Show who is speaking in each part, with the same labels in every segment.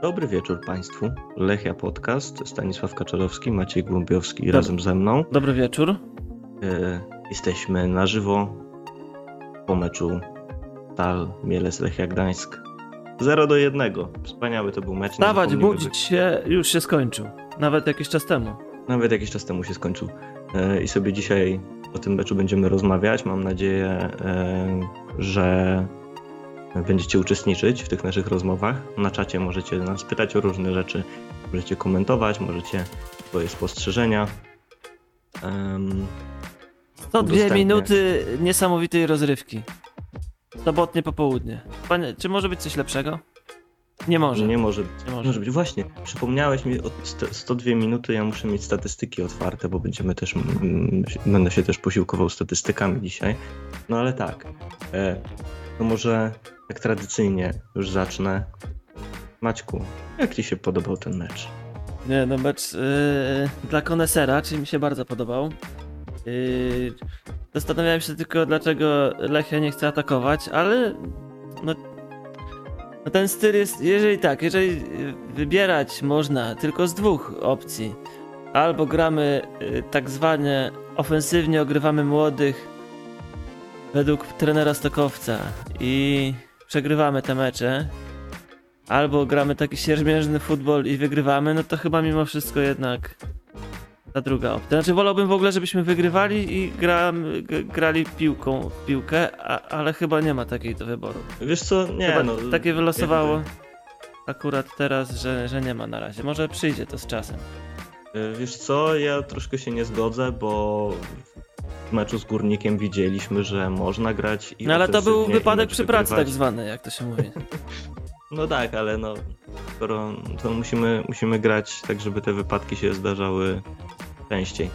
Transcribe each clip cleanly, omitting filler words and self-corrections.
Speaker 1: Dobry wieczór Państwu. Lechia Podcast, Stanisław Kaczorowski, Maciej Głąbiowski razem ze mną.
Speaker 2: Dobry wieczór.
Speaker 1: Jesteśmy na żywo po meczu Stal Mielec Lechia Gdańsk. 0-1. Wspaniały to był mecz.
Speaker 2: Wstawać, budzić się, już się skończył. Nawet jakiś czas temu.
Speaker 1: Nawet jakiś czas temu się skończył. I sobie dzisiaj o tym meczu będziemy rozmawiać. Mam nadzieję, że będziecie uczestniczyć w tych naszych rozmowach. Na czacie możecie nas pytać o różne rzeczy, możecie komentować, możecie swoje spostrzeżenia.
Speaker 2: 102 minuty niesamowitej rozrywki. Sobotnie popołudnie. Panie, czy może być coś lepszego? Nie może.
Speaker 1: Nie może być. Właśnie, przypomniałeś mi o 102 minuty, ja muszę mieć statystyki otwarte, bo będę się też posiłkował statystykami dzisiaj. No ale tak, no może tak tradycyjnie już zacznę. Maćku, jak Ci się podobał ten mecz?
Speaker 2: Nie, no mecz dla konesera, czyli mi się bardzo podobał. Zastanawiałem się tylko, dlaczego Lechia nie chce atakować, ale no ten styl jest, jeżeli wybierać można tylko z dwóch opcji, albo gramy tak zwane ofensywnie, ogrywamy młodych według trenera Stokowca i przegrywamy te mecze, albo gramy taki siermiężny futbol i wygrywamy, no to chyba mimo wszystko jednak ta druga opcja. Znaczy wolałbym w ogóle, żebyśmy wygrywali i grali w piłkę, ale chyba nie ma takiej do wyboru.
Speaker 1: Wiesz co, nie
Speaker 2: chyba
Speaker 1: no.
Speaker 2: takie wylosowało akurat teraz, że nie ma na razie. Może przyjdzie to z czasem.
Speaker 1: Wiesz co, ja troszkę się nie zgodzę, bo w meczu z Górnikiem widzieliśmy, że można grać i
Speaker 2: no ale to był wypadek przy pracy
Speaker 1: wygrywać.
Speaker 2: tak zwany, jak to się mówi.
Speaker 1: No tak, ale no skoro to musimy grać tak, żeby te wypadki się zdarzały częściej.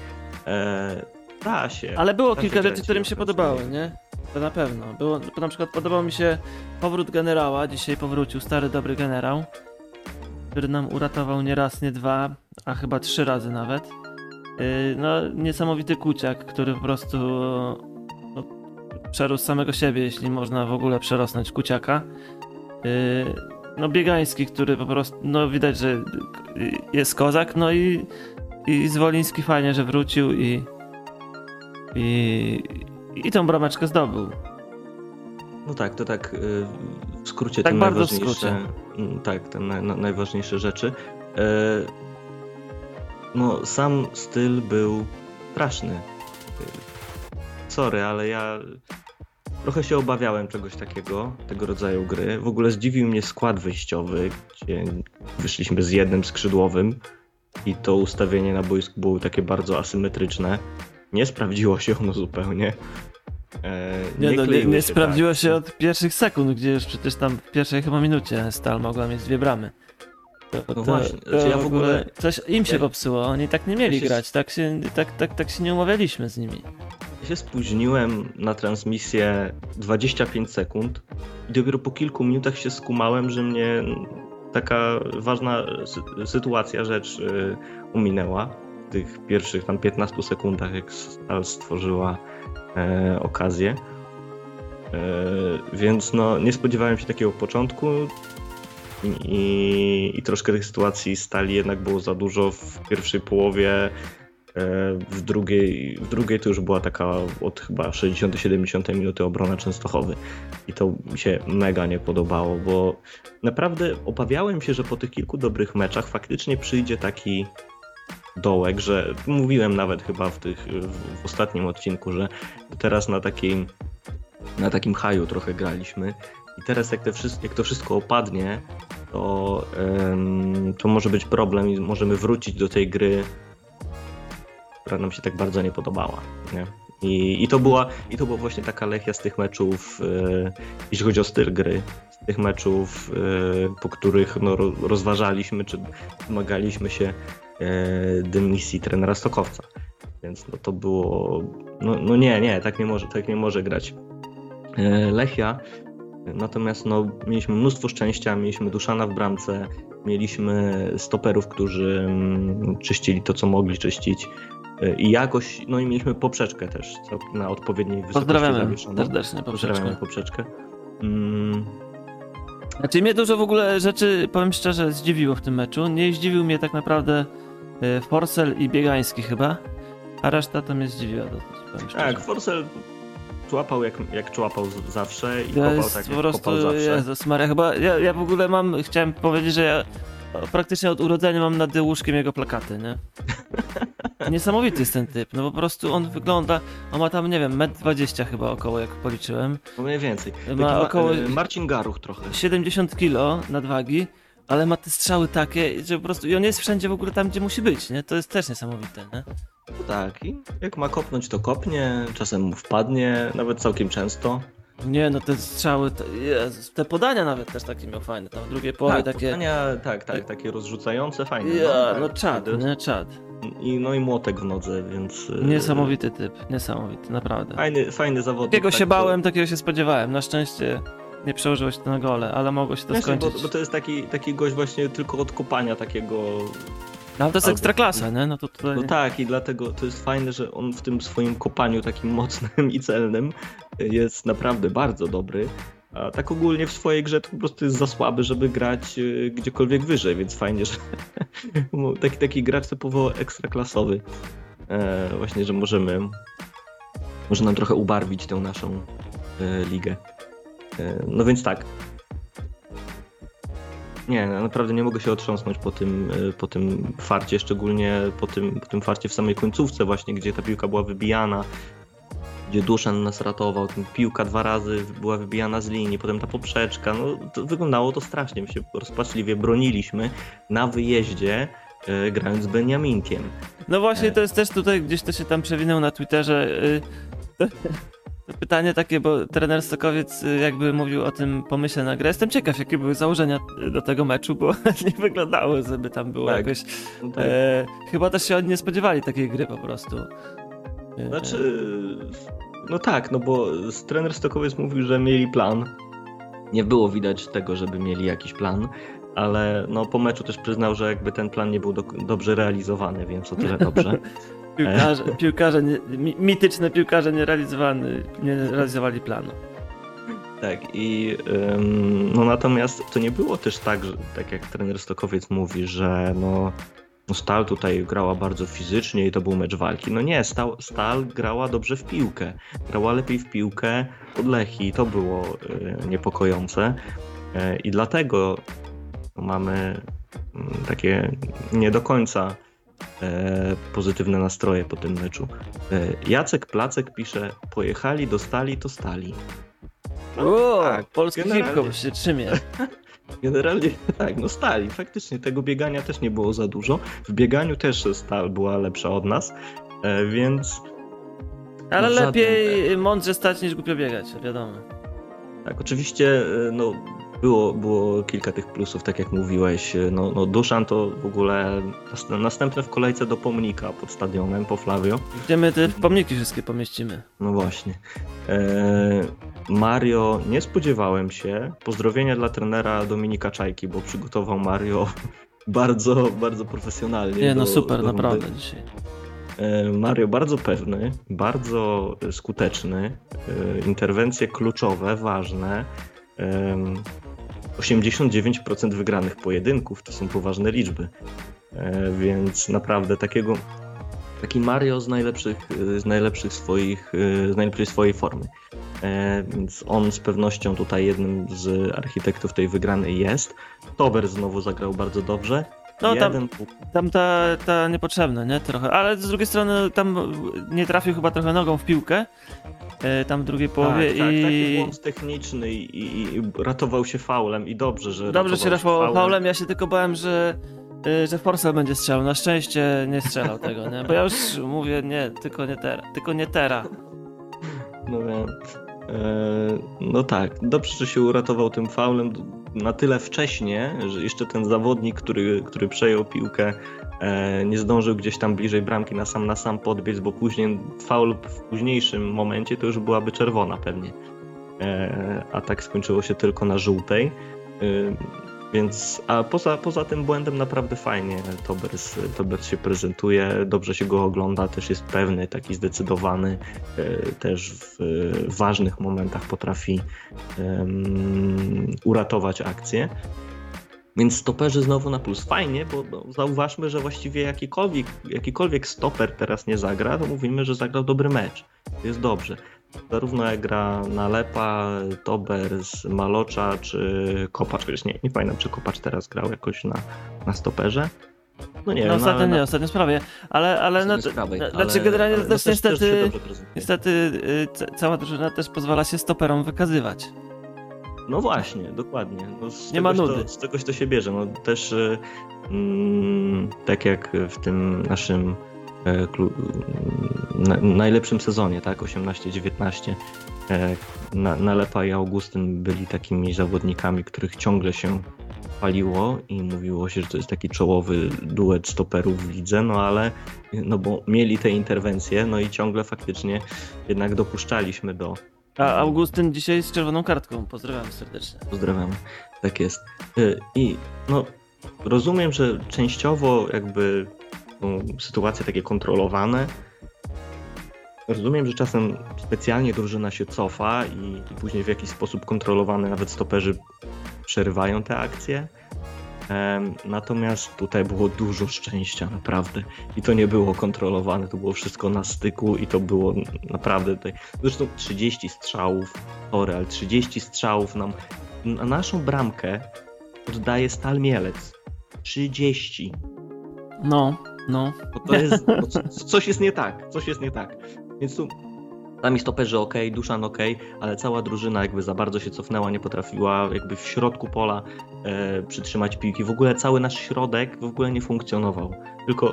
Speaker 1: Da się.
Speaker 2: Ale było kilka rzeczy, które mi się podobały, nie? To na pewno. Na przykład podobał mi się powrót generała. Dzisiaj powrócił stary, dobry generał, który nam uratował nie raz, nie dwa, a chyba 3 razy nawet. No, niesamowity Kuciak, który po prostu przerósł samego siebie, jeśli można w ogóle przerosnąć Kuciaka. No Biegański, który po prostu, no widać, że jest kozak, no i Zwoliński fajnie, że wrócił i tą brameczkę zdobył.
Speaker 1: No tak, to tak w skrócie
Speaker 2: tak
Speaker 1: te
Speaker 2: bardzo
Speaker 1: najważniejsze.
Speaker 2: w skrócie.
Speaker 1: Tak, te najważniejsze rzeczy. No sam styl był straszny. Sorry, ale ja trochę się obawiałem czegoś takiego, tego rodzaju gry. W ogóle zdziwił mnie skład wyjściowy, gdzie wyszliśmy z jednym skrzydłowym i to ustawienie na boisku było takie bardzo asymetryczne. Nie sprawdziło się ono zupełnie.
Speaker 2: Nie sprawdziło się od pierwszych sekund, gdzie już przecież tam w pierwszej chyba minucie Stal mogła mieć 2 bramy.
Speaker 1: No właśnie, ja w ogóle
Speaker 2: coś im się popsuło, oni tak nie mieli grać, tak się nie umawialiśmy z nimi.
Speaker 1: Ja się spóźniłem na transmisję 25 sekund i dopiero po kilku minutach się skumałem, że mnie taka ważna rzecz uminęła w tych pierwszych tam 15 sekundach, jak Stal stworzyła okazję. Więc no nie spodziewałem się takiego początku i troszkę tych sytuacji Stali jednak było za dużo w pierwszej połowie. W drugiej to już była taka od chyba 60-70 minuty obrona Częstochowy i to mi się mega nie podobało, bo naprawdę obawiałem się, że po tych kilku dobrych meczach faktycznie przyjdzie taki dołek, że mówiłem nawet chyba w ostatnim odcinku, że teraz na takim haju trochę graliśmy i teraz jak to wszystko opadnie, to może być problem i możemy wrócić do tej gry, która nam się tak bardzo nie podobała, nie? I to była właśnie taka Lechia z tych meczów, jeśli chodzi o styl gry, z tych meczów, po których no, rozważaliśmy, czy domagaliśmy się dymisji trenera Stokowca. Więc no, to było, no nie, tak nie może grać Lechia. Natomiast no, mieliśmy mnóstwo szczęścia, mieliśmy Duszana w bramce, mieliśmy stoperów, którzy czyścili to, co mogli czyścić. I jakoś, no i mieliśmy poprzeczkę też na odpowiedniej wysokości zawieszoną.
Speaker 2: Pozdrawiamy serdecznie poprzeczkę.
Speaker 1: Pozdrawiamy poprzeczkę.
Speaker 2: Znaczy mnie dużo w ogóle rzeczy, powiem szczerze, zdziwiło w tym meczu. Nie zdziwił mnie tak naprawdę Forssell i Biegański chyba, a reszta to mnie zdziwiła. Powiem szczerze.
Speaker 1: Tak, Forssell człapał jak człapał zawsze i
Speaker 2: Ja
Speaker 1: kopał
Speaker 2: jest
Speaker 1: tak
Speaker 2: po
Speaker 1: jak
Speaker 2: prostu,
Speaker 1: kopał zawsze.
Speaker 2: Jezus Maria, chyba ja w ogóle chciałem powiedzieć, że ja praktycznie od urodzenia mam nad łóżkiem jego plakaty, nie? Niesamowity jest ten typ, no po prostu on wygląda, on ma tam, nie wiem, 1,20 m chyba około, jak policzyłem.
Speaker 1: No mniej więcej.
Speaker 2: Ma około
Speaker 1: Marcin Garuch trochę.
Speaker 2: 70 kg nadwagi, ale ma te strzały takie, że po prostu, i on jest wszędzie w ogóle tam, gdzie musi być, nie? To jest też niesamowite, nie?
Speaker 1: No tak, i jak ma kopnąć, to kopnie, czasem mu wpadnie, nawet całkiem często.
Speaker 2: Nie, no te strzały, Jezus, te podania nawet też takie miał fajne, tam w drugiej połowie
Speaker 1: Tak,
Speaker 2: takie...
Speaker 1: podania, tak, takie rozrzucające, fajne.
Speaker 2: Ja,
Speaker 1: tak,
Speaker 2: no czad, nie, czad.
Speaker 1: I młotek w nodze, więc...
Speaker 2: Niesamowity typ, niesamowity, naprawdę.
Speaker 1: Fajny zawodnik.
Speaker 2: Takiego
Speaker 1: tak,
Speaker 2: się bałem, takiego się spodziewałem. Na szczęście nie przełożyło się to na gole, ale mogło się to skończyć.
Speaker 1: Bo to jest taki gość właśnie tylko od kopania takiego...
Speaker 2: No, ale to jest ekstraklasa, nie? No to tutaj...
Speaker 1: No tak, i dlatego to jest fajne, że on w tym swoim kopaniu takim mocnym i celnym jest naprawdę bardzo dobry. A tak ogólnie w swojej grze to po prostu jest za słaby, żeby grać gdziekolwiek wyżej, więc fajnie, że taki gracz typowo ekstraklasowy. Właśnie, że może nam trochę ubarwić tę naszą ligę. No więc tak. Nie, naprawdę nie mogę się otrząsnąć po tym farcie, szczególnie po tym farcie w samej końcówce właśnie, gdzie ta piłka była wybijana, gdzie Duszan nas ratował, piłka 2 razy była wybijana z linii, potem ta poprzeczka, no to wyglądało to strasznie, my się rozpaczliwie broniliśmy na wyjeździe, grając z Beniaminkiem.
Speaker 2: No właśnie, to jest też tutaj, gdzieś to się tam przewinęło na Twitterze, to pytanie takie, bo trener Sokowiec jakby mówił o tym pomyśle na grę. Jestem ciekaw, jakie były założenia do tego meczu, bo nie wyglądało, żeby tam było
Speaker 1: tak,
Speaker 2: jakoś...
Speaker 1: no tak.
Speaker 2: Chyba też się oni nie spodziewali takiej gry po prostu.
Speaker 1: Znaczy, no tak, no bo trener Stokowiec mówił, że mieli plan. Nie było widać tego, żeby mieli jakiś plan, ale no po meczu też przyznał, że jakby ten plan nie był dobrze realizowany, więc o tyle dobrze.
Speaker 2: Piłkarze mityczne piłkarze nie realizowali planu.
Speaker 1: Tak i no natomiast to nie było też tak, że tak jak trener Stokowiec mówi, że no Stal tutaj grała bardzo fizycznie i to był mecz walki. No nie, Stal grała dobrze w piłkę. Grała lepiej w piłkę od Lechii i to było niepokojące. I dlatego mamy takie nie do końca pozytywne nastroje po tym meczu. Jacek Placek pisze, pojechali do Stali, to Stali.
Speaker 2: O,
Speaker 1: tak,
Speaker 2: polski hip-hop się trzymie.
Speaker 1: Generalnie tak, no Stali, faktycznie tego biegania też nie było za dużo. W bieganiu też Stal była lepsza od nas, więc...
Speaker 2: Ale lepiej mądrze stać niż głupio biegać, wiadomo.
Speaker 1: Tak, oczywiście no, było kilka tych plusów, tak jak mówiłeś. No Duszan to w ogóle następne w kolejce do pomnika pod stadionem, po Flavio.
Speaker 2: Gdzie my te pomniki wszystkie pomieścimy.
Speaker 1: No właśnie. Mario, nie spodziewałem się. Pozdrowienia dla trenera Dominika Czajki, bo przygotował Mario bardzo, bardzo profesjonalnie.
Speaker 2: Nie, no super, naprawdę dzisiaj.
Speaker 1: Mario bardzo pewny, bardzo skuteczny, interwencje kluczowe, ważne. 89% wygranych pojedynków to są poważne liczby, więc naprawdę taki Mario z najlepszej swojej formy. Więc on z pewnością tutaj jednym z architektów tej wygranej jest. Tober znowu zagrał bardzo dobrze.
Speaker 2: No tam ta niepotrzebna, nie? Trochę, ale z drugiej strony tam nie trafił chyba trochę nogą w piłkę. Tam w drugiej połowie
Speaker 1: tak, taki błąd techniczny i ratował się faulem i dobrze, że
Speaker 2: się ratował faulem. Ja się tylko bałem, że Forssell będzie strzelał. Na szczęście nie strzelał tego, nie? Bo ja już mówię, nie, tylko nie teraz.
Speaker 1: No więc no tak, dobrze, że się uratował tym faulem na tyle wcześnie, że jeszcze ten zawodnik, który przejął piłkę, nie zdążył gdzieś tam bliżej bramki na sam podbiec, bo później faul w późniejszym momencie to już byłaby czerwona pewnie. A tak skończyło się tylko na żółtej. Więc, a poza tym błędem naprawdę fajnie Tobers się prezentuje, dobrze się go ogląda, też jest pewny, taki zdecydowany, też w ważnych momentach potrafi uratować akcję. Więc stoperzy znowu na plus. Fajnie, bo zauważmy, że właściwie jakikolwiek stoper teraz nie zagra, to mówimy, że zagrał dobry mecz. Jest dobrze. Zarówno jak gra Nalepa, Tobers, Malocza czy Kopacz. Chociaż nie pamiętam, czy Kopacz teraz grał jakoś na stoperze. No nie,
Speaker 2: ostatnio sprawie, ale no, znaczy generalnie też niestety cała drużyna też pozwala się stoperom wykazywać.
Speaker 1: No właśnie, dokładnie. No
Speaker 2: nie ma nudy.
Speaker 1: Z czegoś to się bierze. No też tak jak w tym naszym najlepszym sezonie, tak, 18-19, Nalepa i Augustyn byli takimi zawodnikami, których ciągle się paliło i mówiło się, że to jest taki czołowy duet stoperów w lidze, no ale bo mieli te interwencje, no i ciągle faktycznie jednak dopuszczaliśmy do...
Speaker 2: A Augustyn dzisiaj z czerwoną kartką. Pozdrawiam serdecznie.
Speaker 1: Pozdrawiam, tak jest. I no rozumiem, że częściowo jakby sytuacje takie kontrolowane. Rozumiem, że czasem specjalnie drużyna się cofa i później w jakiś sposób kontrolowany nawet stoperzy przerywają te akcje. Natomiast tutaj było dużo szczęścia, naprawdę. I to nie było kontrolowane, to było wszystko na styku i to było naprawdę tutaj... Zresztą 30 strzałów, ale 30 strzałów nam... Na naszą bramkę oddaje Stal Mielec. 30.
Speaker 2: No.
Speaker 1: Bo to jest... Coś jest nie tak. Więc tu... Sami stoperzy okej, Duszan okej, ale cała drużyna jakby za bardzo się cofnęła, nie potrafiła jakby w środku pola przytrzymać piłki. W ogóle cały nasz środek w ogóle nie funkcjonował. Tylko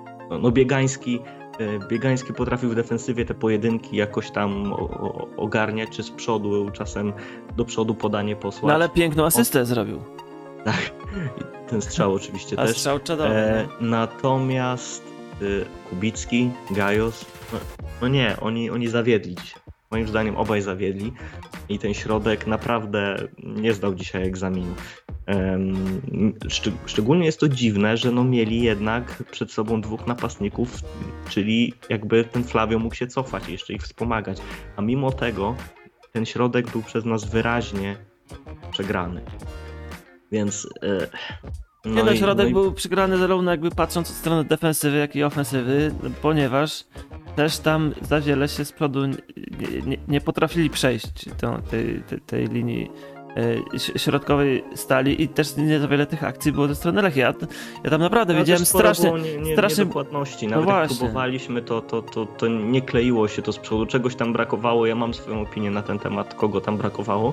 Speaker 1: Biegański potrafił w defensywie te pojedynki jakoś tam ogarniać, czy z przodu, czasem do przodu podanie posłać.
Speaker 2: No ale piękną asystę zrobił.
Speaker 1: Tak, i ten strzał oczywiście też.
Speaker 2: Strzał czadowy.
Speaker 1: Natomiast Kubicki, Gajos, no nie, oni zawiedli dzisiaj. Moim zdaniem obaj zawiedli i ten środek naprawdę nie zdał dzisiaj egzaminu. Szczególnie jest to dziwne, że mieli jednak przed sobą dwóch napastników, czyli jakby ten Flavio mógł się cofać i jeszcze ich wspomagać. A mimo tego ten środek był przez nas wyraźnie przegrany. Więc...
Speaker 2: środek był przegrany zarówno jakby patrząc od strony defensywy, jak i ofensywy, ponieważ też tam za wiele się z przodu nie potrafili przejść tej linii środkowej Stali i też nie za wiele tych akcji było ze strony Lechii. Ja tam naprawdę widziałem strasznie
Speaker 1: niedokładności. Nawet jak próbowaliśmy, to nie kleiło się to z przodu. Czegoś tam brakowało. Ja mam swoją opinię na ten temat, kogo tam brakowało.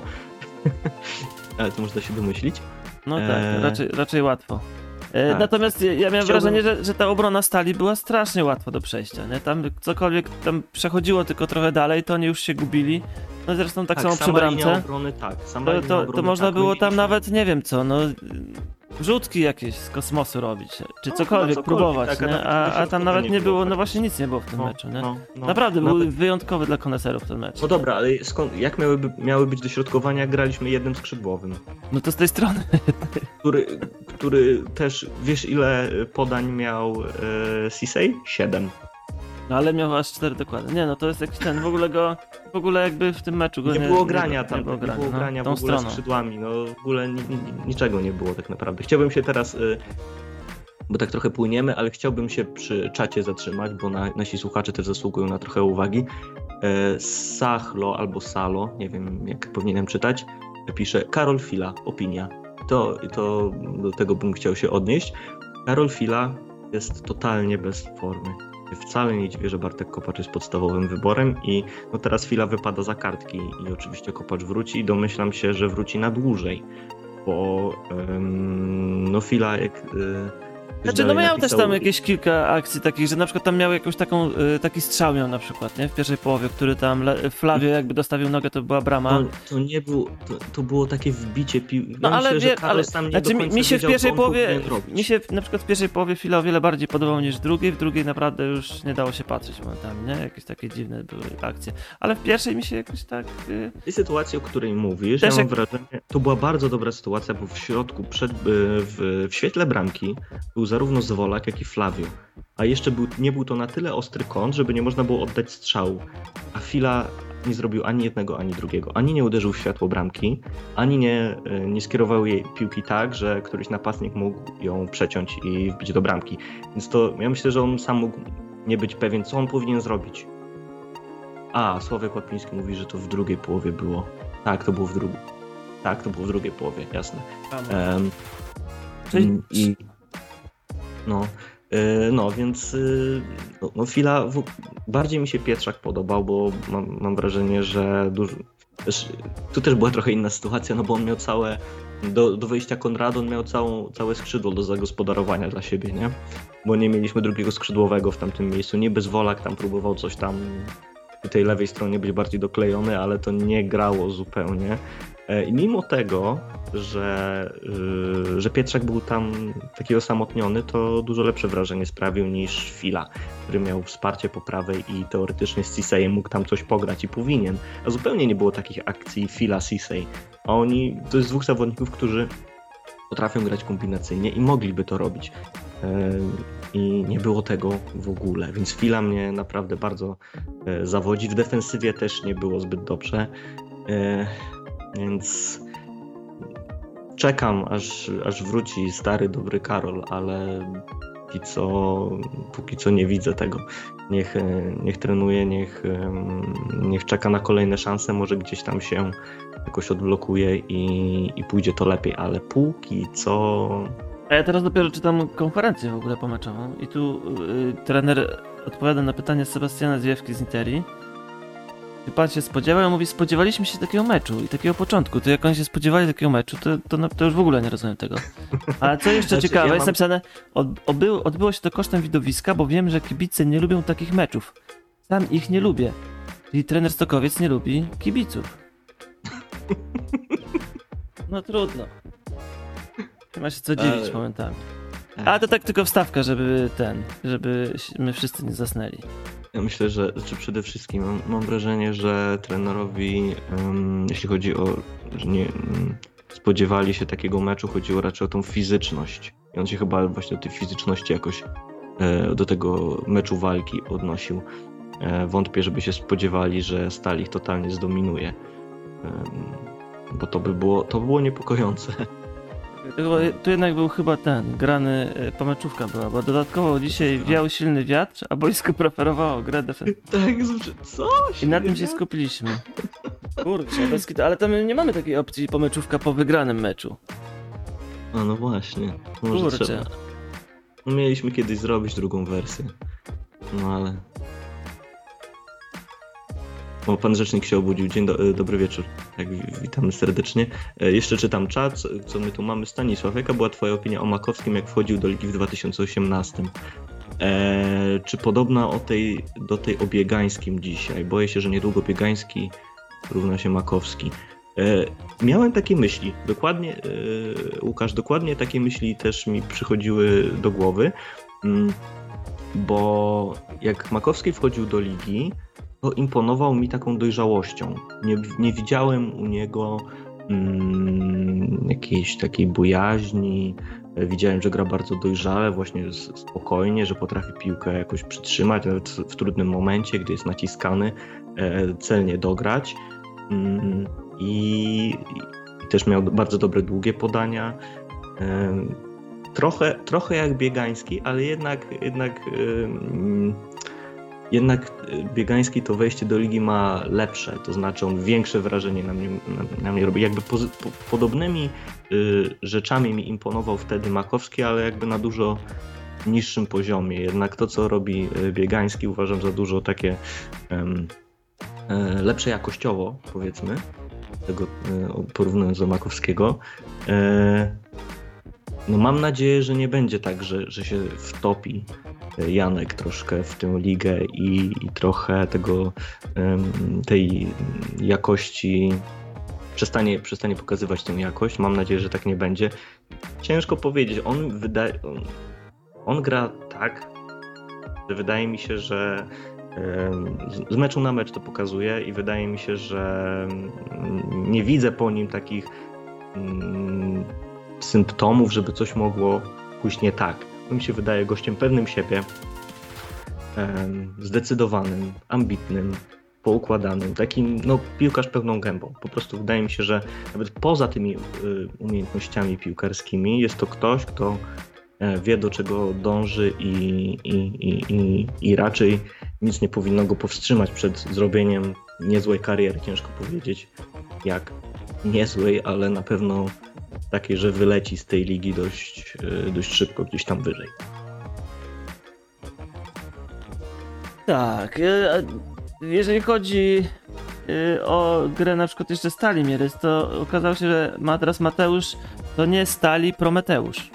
Speaker 1: Ale to można się domyślić.
Speaker 2: No tak, raczej łatwo. Tak. Natomiast ja miałem wrażenie, że ta obrona Stali była strasznie łatwa do przejścia. Nie? Tam cokolwiek tam przechodziło tylko trochę dalej, to oni już się gubili. No zresztą tak samo przy bramce.
Speaker 1: Obrony,
Speaker 2: to można było tam nawet nie wiem co, wrzutki jakieś z kosmosu robić, czy cokolwiek próbować, tak, nie? A tam nawet nie było, właśnie nic nie było w tym meczu, nie? Naprawdę był wyjątkowy dla koneserów ten mecz.
Speaker 1: No dobra, ale jak miały być dośrodkowania, jak graliśmy jednym skrzydłowym?
Speaker 2: No to z tej strony.
Speaker 1: Który też, wiesz ile podań miał Cissé? 7.
Speaker 2: No ale miał aż 4 dokładnie. Nie, to jest jakiś ten, w ogóle jakby w tym meczu go
Speaker 1: nie było grania tam, nie było
Speaker 2: grania
Speaker 1: w ogóle z skrzydłami, w ogóle niczego nie było tak naprawdę. Chciałbym się teraz, bo tak trochę płyniemy, ale chciałbym się przy czacie zatrzymać, bo nasi słuchacze też zasługują na trochę uwagi. Sachlo albo Salo, nie wiem jak powinienem czytać, pisze Karol Fila, opinia. To do tego bym chciał się odnieść. Karol Fila jest totalnie bez formy. Wcale nie dziwię, że Bartek Kopacz jest podstawowym wyborem i teraz Fila wypada za kartki i oczywiście Kopacz wróci i domyślam się, że wróci na dłużej, bo Fila
Speaker 2: Znaczy, no miał też tam jakieś kilka akcji takich, że na przykład tam miał jakąś taką, taki strzał miał na przykład, nie? W pierwszej połowie, który tam Flavio jakby dostawił nogę, to była brama.
Speaker 1: To nie był, to było takie wbicie piłki.
Speaker 2: No ale
Speaker 1: myślę, że Carlos tam nie
Speaker 2: znaczy,
Speaker 1: do końca
Speaker 2: mi się w
Speaker 1: wiedział,
Speaker 2: pierwszej
Speaker 1: co on
Speaker 2: połowie,
Speaker 1: powinien robić.
Speaker 2: mi się na przykład w pierwszej połowie Fila o wiele bardziej podobał niż w drugiej naprawdę już nie dało się patrzeć momentami, nie? Jakieś takie dziwne były akcje. Ale w pierwszej mi się jakoś tak...
Speaker 1: W tej sytuacji, o której mówisz,
Speaker 2: Też
Speaker 1: ja mam wrażenie, to była bardzo dobra sytuacja, bo w środku, w świetle bramki był zarówno Zwolak, jak i Flavio. A jeszcze nie był to na tyle ostry kąt, żeby nie można było oddać strzału. A Fila nie zrobił ani jednego, ani drugiego. Ani nie uderzył w światło bramki, ani nie skierował jej piłki tak, że któryś napastnik mógł ją przeciąć i wbić do bramki. Więc to ja myślę, że on sam mógł nie być pewien, co on powinien zrobić. A, Sławek Łapiński mówi, że to w drugiej połowie było. Tak, to było w drugiej. Tak, to było w drugiej połowie, jasne. Więc Fila, bardziej mi się Pietrzak podobał, bo mam wrażenie, że tu też była trochę inna sytuacja, no bo on miał do wejścia Konrado, on miał całe skrzydło do zagospodarowania dla siebie, nie? Bo nie mieliśmy drugiego skrzydłowego w tamtym miejscu, niby Zwolak tam próbował coś tam w tej lewej stronie być bardziej doklejony, ale to nie grało zupełnie. I mimo tego, że Pietrzak był tam taki osamotniony, to dużo lepsze wrażenie sprawił niż Fila, który miał wsparcie po prawej i teoretycznie z Cisejem mógł tam coś pograć i powinien. A zupełnie nie było takich akcji Fila-Cisej. A to jest dwóch zawodników, którzy potrafią grać kombinacyjnie i mogliby to robić. I nie było tego w ogóle, więc Fila mnie naprawdę bardzo zawodzi. W defensywie też nie było zbyt dobrze. Więc czekam, aż wróci stary, dobry Karol, ale póki co nie widzę tego. Niech trenuje, niech czeka na kolejne szanse, może gdzieś tam się jakoś odblokuje i pójdzie to lepiej, ale póki co...
Speaker 2: A ja teraz dopiero czytam konferencję w ogóle pomeczową i tu trener odpowiada na pytanie Sebastiana Zwiewki z Interi. Czy pan się spodziewał? On mówi, spodziewaliśmy się takiego meczu i takiego początku. To jak oni się spodziewali takiego meczu, to już w ogóle nie rozumiem tego. Ale co jeszcze ciekawe, jest napisane, odbyło się to kosztem widowiska, bo wiem, że kibice nie lubią takich meczów. Sam ich nie lubię. Czyli trener Stokowiec nie lubi kibiców. No trudno. Nie ma się co dziwić momentami. A to tak tylko wstawka, żeby my wszyscy nie zasnęli.
Speaker 1: Ja myślę, że przede wszystkim mam wrażenie, że trenerowi, jeśli chodzi o, że nie spodziewali się takiego meczu, chodziło raczej o tą fizyczność. I on się chyba właśnie do tej fizyczności jakoś do tego meczu walki odnosił. Wątpię, żeby się spodziewali, że Stal ich totalnie zdominuje. Bo to by było niepokojące.
Speaker 2: Tu jednak był chyba grany pomeczówka była, bo dodatkowo dzisiaj wiał silny wiatr, a boisko preferowało grę defensywną.
Speaker 1: Tak, coś.
Speaker 2: I na tym się skupiliśmy. Kurczę, bez kitu, ale tam nie mamy takiej opcji pomeczówka po wygranym meczu.
Speaker 1: A no właśnie, może
Speaker 2: kurczę.
Speaker 1: Trzeba. No, mieliśmy kiedyś zrobić drugą wersję, no ale... O, pan rzecznik się obudził. Dobry wieczór. Tak, witamy serdecznie. Jeszcze czytam czat, co my tu mamy. Stanisław, jaka była twoja opinia o Makowskim, jak wchodził do ligi w 2018? Czy podobna do tej o Biegańskim dzisiaj? Boję się, że niedługo Biegański równa się Makowski. Miałem takie myśli. Dokładnie, Łukasz, dokładnie takie myśli też mi przychodziły do głowy, bo jak Makowski wchodził do ligi, to imponował mi taką dojrzałością. Nie widziałem u niego jakiejś takiej bojaźni. Widziałem, że gra bardzo dojrzale, właśnie spokojnie, że potrafi piłkę jakoś przytrzymać, nawet w trudnym momencie, gdy jest naciskany, celnie dograć. I też miał bardzo dobre, długie podania. Trochę jak Biegański, ale jednak Biegański to wejście do ligi ma lepsze, to znaczy on większe wrażenie na mnie robi. Jakby podobnymi rzeczami mi imponował wtedy Makowski, ale jakby na dużo niższym poziomie. Jednak to, co robi Biegański, uważam za dużo takie lepsze jakościowo, powiedzmy, tego porównując do Makowskiego. No mam nadzieję, że nie będzie tak, że się wtopi Janek troszkę w tę ligę i trochę tej jakości przestanie pokazywać tę jakość. Mam nadzieję, że tak nie będzie. Ciężko powiedzieć. On gra tak, że wydaje mi się, że z meczu na mecz to pokazuje i wydaje mi się, że nie widzę po nim takich symptomów, żeby coś mogło pójść nie tak. On mi się wydaje gościem pewnym siebie, zdecydowanym, ambitnym, poukładanym, takim piłkarz pełną gębą. Po prostu wydaje mi się, że nawet poza tymi umiejętnościami piłkarskimi jest to ktoś, kto wie, do czego dąży i raczej nic nie powinno go powstrzymać przed zrobieniem niezłej kariery. Ciężko powiedzieć jak niezłej, ale na pewno takiej, że wyleci z tej ligi dość szybko, gdzieś tam wyżej.
Speaker 2: Tak, jeżeli chodzi o grę na przykład jeszcze Stali Mielec, to okazało się, że teraz Mateusz to nie Stali Prometeusz.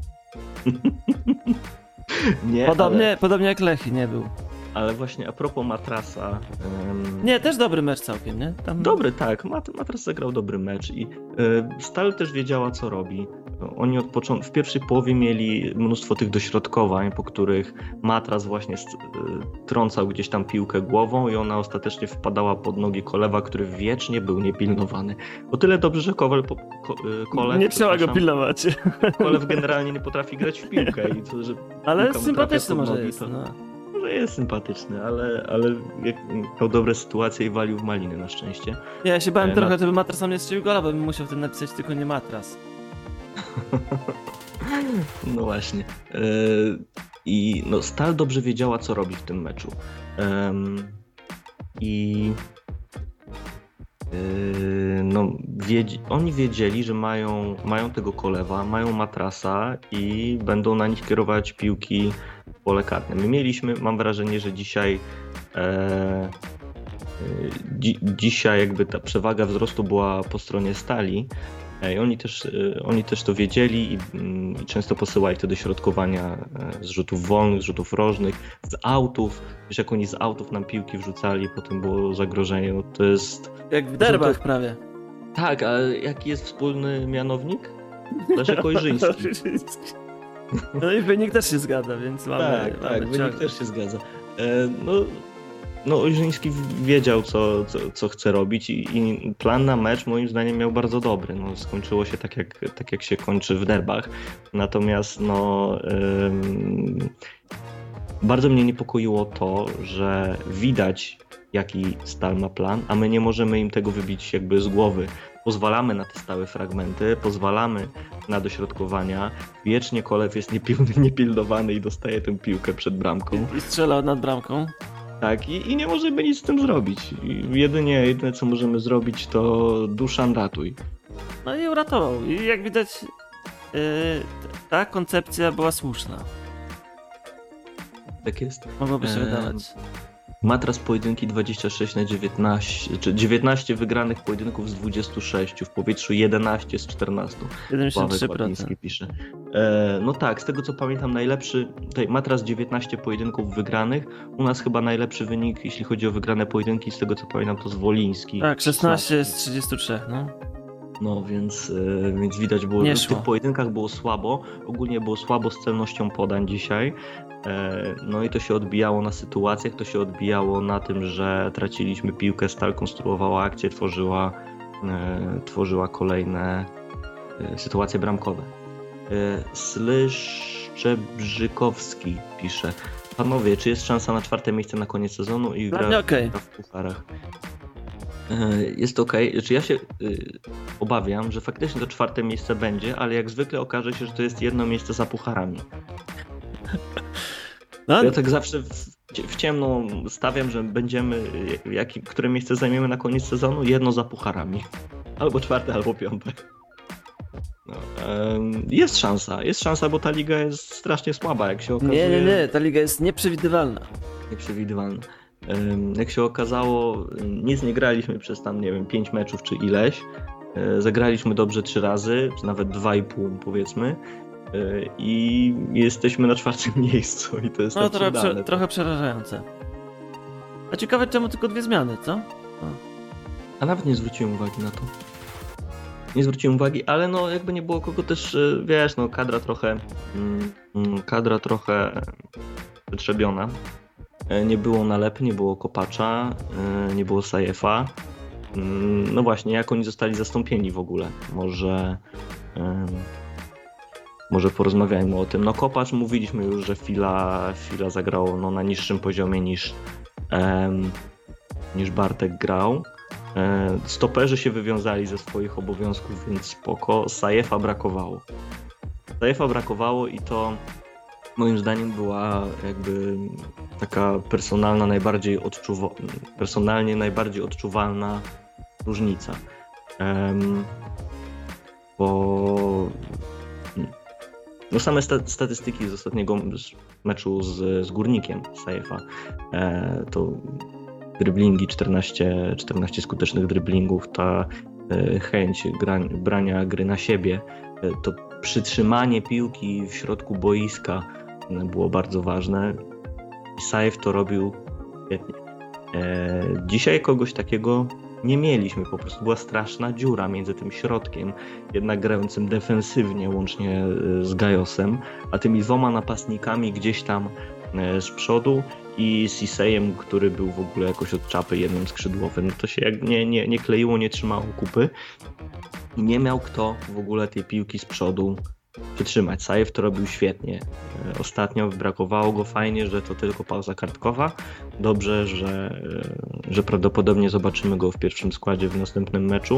Speaker 1: Nie,
Speaker 2: podobnie jak Lechy nie był.
Speaker 1: Ale właśnie a propos Matrasa...
Speaker 2: Nie, też dobry mecz całkiem, nie?
Speaker 1: Dobry, tak. Matras zagrał dobry mecz i Stal też wiedziała, co robi. Oni od początku, w pierwszej połowie mieli mnóstwo tych dośrodkowań, po których Matras właśnie trącał gdzieś tam piłkę głową i ona ostatecznie wpadała pod nogi Kolewa, który wiecznie był niepilnowany. O tyle dobrze, że Kolew...
Speaker 2: Nie trzeba go pilnować.
Speaker 1: Kolew generalnie nie potrafi grać w piłkę.
Speaker 2: Ale sympatyczny może jest.
Speaker 1: Jest sympatyczny, ale miał dobre sytuacje i walił w maliny na szczęście.
Speaker 2: Ja się bałem trochę, żeby Matras sam nie strzelił gola, bo bym musiał wtedy napisać tylko nie Matras.
Speaker 1: No właśnie. I Stal dobrze wiedziała, co robi w tym meczu. Oni wiedzieli, że mają tego Kolewa, mają Matrasa i będą na nich kierować piłki w pole karne. My mieliśmy, mam wrażenie, że dzisiaj jakby ta przewaga wzrostu była po stronie Stali i oni też to wiedzieli i często posyłali te dośrodkowania z rzutów wolnych, z rzutów rożnych, z autów. Wiesz, jak oni z autów nam piłki wrzucali, potem było zagrożenie. To jest...
Speaker 2: Jak w derbach prawie.
Speaker 1: Tak, a jaki jest wspólny mianownik? Leszek Ojrzyński.
Speaker 2: No i wynik też się zgadza, więc mamy
Speaker 1: wynik też się zgadza. Ojrzyński wiedział, co chce robić i plan na mecz moim zdaniem miał bardzo dobry. Skończyło się tak jak się kończy w derbach. Natomiast bardzo mnie niepokoiło to, że widać, jaki Stal ma plan, a my nie możemy im tego wybić jakby z głowy. Pozwalamy na te stałe fragmenty, pozwalamy na dośrodkowania. Wiecznie Kolew jest niepilnowany i dostaje tę piłkę przed bramką.
Speaker 2: I strzela nad bramką.
Speaker 1: Tak, i nie możemy nic z tym zrobić. Jedyne co możemy zrobić, to Duszan ratuj.
Speaker 2: No i uratował. I jak widać, ta koncepcja była słuszna.
Speaker 1: Tak jest.
Speaker 2: Mogłoby się wydawać.
Speaker 1: Matras pojedynki 26/19, czy 19 wygranych pojedynków z 26, w powietrzu 11 z 14.
Speaker 2: 73%.
Speaker 1: Pisze. Tak, z tego co pamiętam najlepszy, Matras 19 pojedynków wygranych, u nas chyba najlepszy wynik, jeśli chodzi o wygrane pojedynki, z tego co pamiętam to z Woliński.
Speaker 2: Tak, 16 z 33,
Speaker 1: Więc widać było, że w tych pojedynkach było słabo, ogólnie było słabo z celnością podań dzisiaj. I to się odbijało na sytuacjach, to się odbijało na tym, że traciliśmy piłkę, Stal konstruowała akcję, tworzyła kolejne sytuacje bramkowe. Szczebrzykowski pisze: panowie, czy jest szansa na 4. miejsce na koniec sezonu i gra w pucharach? Jest okej. Znaczy ja się obawiam, że faktycznie to 4. miejsce będzie, ale jak zwykle okaże się, że to jest jedno miejsce za pucharami. Ja tak zawsze w ciemno stawiam, że będziemy, które miejsce zajmiemy na koniec sezonu? Jedno za pucharami. Albo 4, albo 5. Jest szansa, bo ta liga jest strasznie słaba, jak się okazuje.
Speaker 2: Nie, ta liga jest nieprzewidywalna.
Speaker 1: Jak się okazało, nic nie graliśmy przez tam, 5 meczów czy ileś. Zagraliśmy dobrze 3 razy, czy nawet 2,5 powiedzmy. i jesteśmy na 4. miejscu i to jest
Speaker 2: No
Speaker 1: absurdalne.
Speaker 2: trochę przerażające. A ciekawe czemu tylko 2 zmiany, co?
Speaker 1: A nawet nie zwróciłem uwagi na to. Nie zwróciłem uwagi, ale no jakby nie było kogo też, wiesz, no kadra trochę przetrzebiona. Nie było Nalepy, nie było Kopacza, nie było Sajefa. No właśnie, jak oni zostali zastąpieni w ogóle? Może porozmawiajmy o tym. No Kopacz, mówiliśmy już, że Fila zagrał no, na niższym poziomie niż Bartek grał. Stoperzy się wywiązali ze swoich obowiązków, więc spoko. Sajefa brakowało i to moim zdaniem była jakby taka personalnie najbardziej odczuwalna różnica. Bo no same statystyki z ostatniego meczu z Górnikiem Sajefa to driblingi, 14 skutecznych driblingów, ta chęć brania gry na siebie, to przytrzymanie piłki w środku boiska było bardzo ważne i Sajef to robił świetnie. Dzisiaj kogoś takiego nie mieliśmy, po prostu była straszna dziura między tym środkiem, jednak grającym defensywnie łącznie z Gajosem, a tymi 2 napastnikami gdzieś tam z przodu i Sisejem, który był w ogóle jakoś od czapy jednym skrzydłowym. To się jak nie kleiło, nie trzymało kupy i nie miał kto w ogóle tej piłki z przodu przytrzymać. Sajef to robił świetnie. Ostatnio brakowało go, fajnie, że to tylko pauza kartkowa. Dobrze, że prawdopodobnie zobaczymy go w pierwszym składzie w następnym meczu.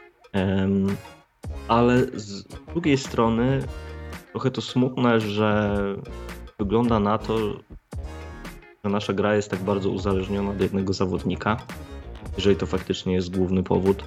Speaker 1: Ale z drugiej strony trochę to smutne, że wygląda na to, że nasza gra jest tak bardzo uzależniona od jednego zawodnika, jeżeli to faktycznie jest główny powód.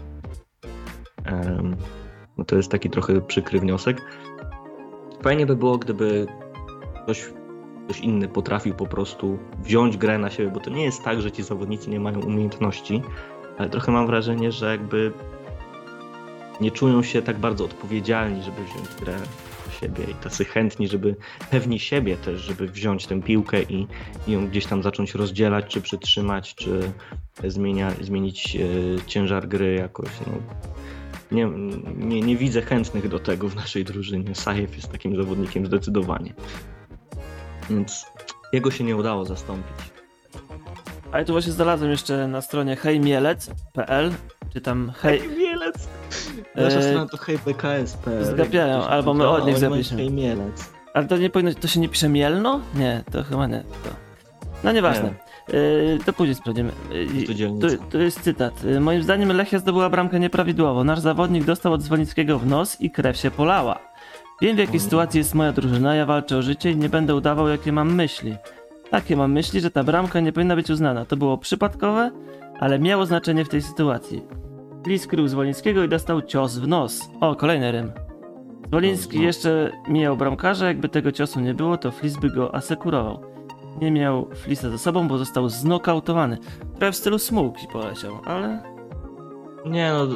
Speaker 1: No to jest taki trochę przykry wniosek. Fajnie by było, gdyby ktoś inny potrafił po prostu wziąć grę na siebie, bo to nie jest tak, że ci zawodnicy nie mają umiejętności, ale trochę mam wrażenie, że jakby nie czują się tak bardzo odpowiedzialni, żeby wziąć grę na siebie i tacy chętni, żeby pewni siebie też, żeby wziąć tę piłkę i ją gdzieś tam zacząć rozdzielać, czy przytrzymać, czy zmienić ciężar gry jakoś. No. Nie widzę chętnych do tego w naszej drużynie. Sajef jest takim zawodnikiem zdecydowanie. Więc jego się nie udało zastąpić.
Speaker 2: A ja tu właśnie znalazłem jeszcze na stronie hejmielec.pl, czy tam
Speaker 1: Hejmielec! Nasza strona to hejbks.pl.
Speaker 2: Zgapiają, albo my od nich zapiszemy.
Speaker 1: Hejmielec.
Speaker 2: Ale to nie powinno, to się nie pisze Mielno? Nie, to chyba nie. No nieważne. To później sprawdzimy. To jest cytat. Moim zdaniem Lechia zdobyła bramkę nieprawidłowo. Nasz zawodnik dostał od Zwonickiego w nos i krew się polała. Wiem, w jakiej sytuacji jest moja drużyna, ja walczę o życie i nie będę udawał, jakie mam myśli. Takie mam myśli, że ta bramka nie powinna być uznana. To było przypadkowe, ale miało znaczenie w tej sytuacji. Flis krył Zwolickiego i dostał cios w nos. O, kolejny rym. Zwoliński jeszcze mijał bramkarza, jakby tego ciosu nie było, to Flis by go asekurował. Nie miał Flisa ze sobą, bo został znokautowany. Trochę w stylu Smułki poleciał, ale...
Speaker 1: Nie no...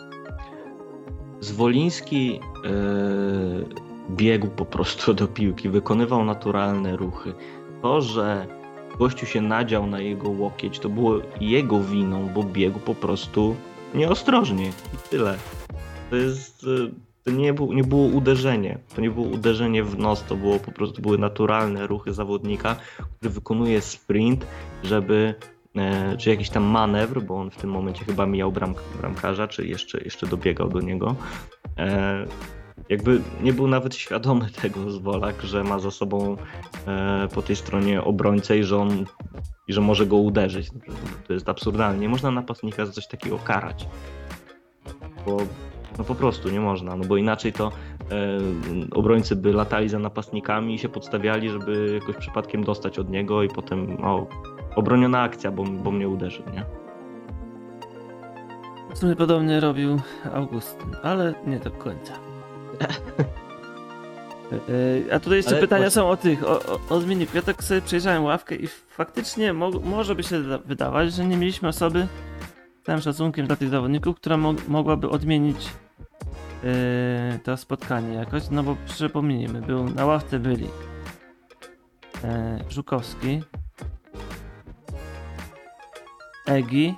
Speaker 1: Zwoliński biegł po prostu do piłki, wykonywał naturalne ruchy. To, że gościu się nadział na jego łokieć, to było jego winą, bo biegł po prostu nieostrożnie i tyle. To nie było uderzenie. To nie było uderzenie w nos, to było po prostu były naturalne ruchy zawodnika, który wykonuje sprint, czy jakiś tam manewr, bo on w tym momencie chyba mijał bramkarza, czy jeszcze dobiegał do niego. Jakby nie był nawet świadomy tego Zwolak, że ma za sobą po tej stronie obrońcę i że może go uderzyć. To jest absurdalne. Nie można napastnika za coś takiego karać. Bo no po prostu nie można, no bo inaczej to obrońcy by latali za napastnikami i się podstawiali, żeby jakoś przypadkiem dostać od niego i potem obroniona akcja, bo mnie uderzył, nie?
Speaker 2: W sumie podobnie robił Augustyn, ale nie do końca. A tutaj jeszcze pytania są o tych, o zmienników. Ja tak sobie przejrzałem ławkę i faktycznie może by się wydawać, że nie mieliśmy osoby, z całym szacunkiem dla tych zawodników, która mogłaby odmienić to spotkanie jakoś, no bo przypomnijmy, na ławce byli Żukowski, Egi,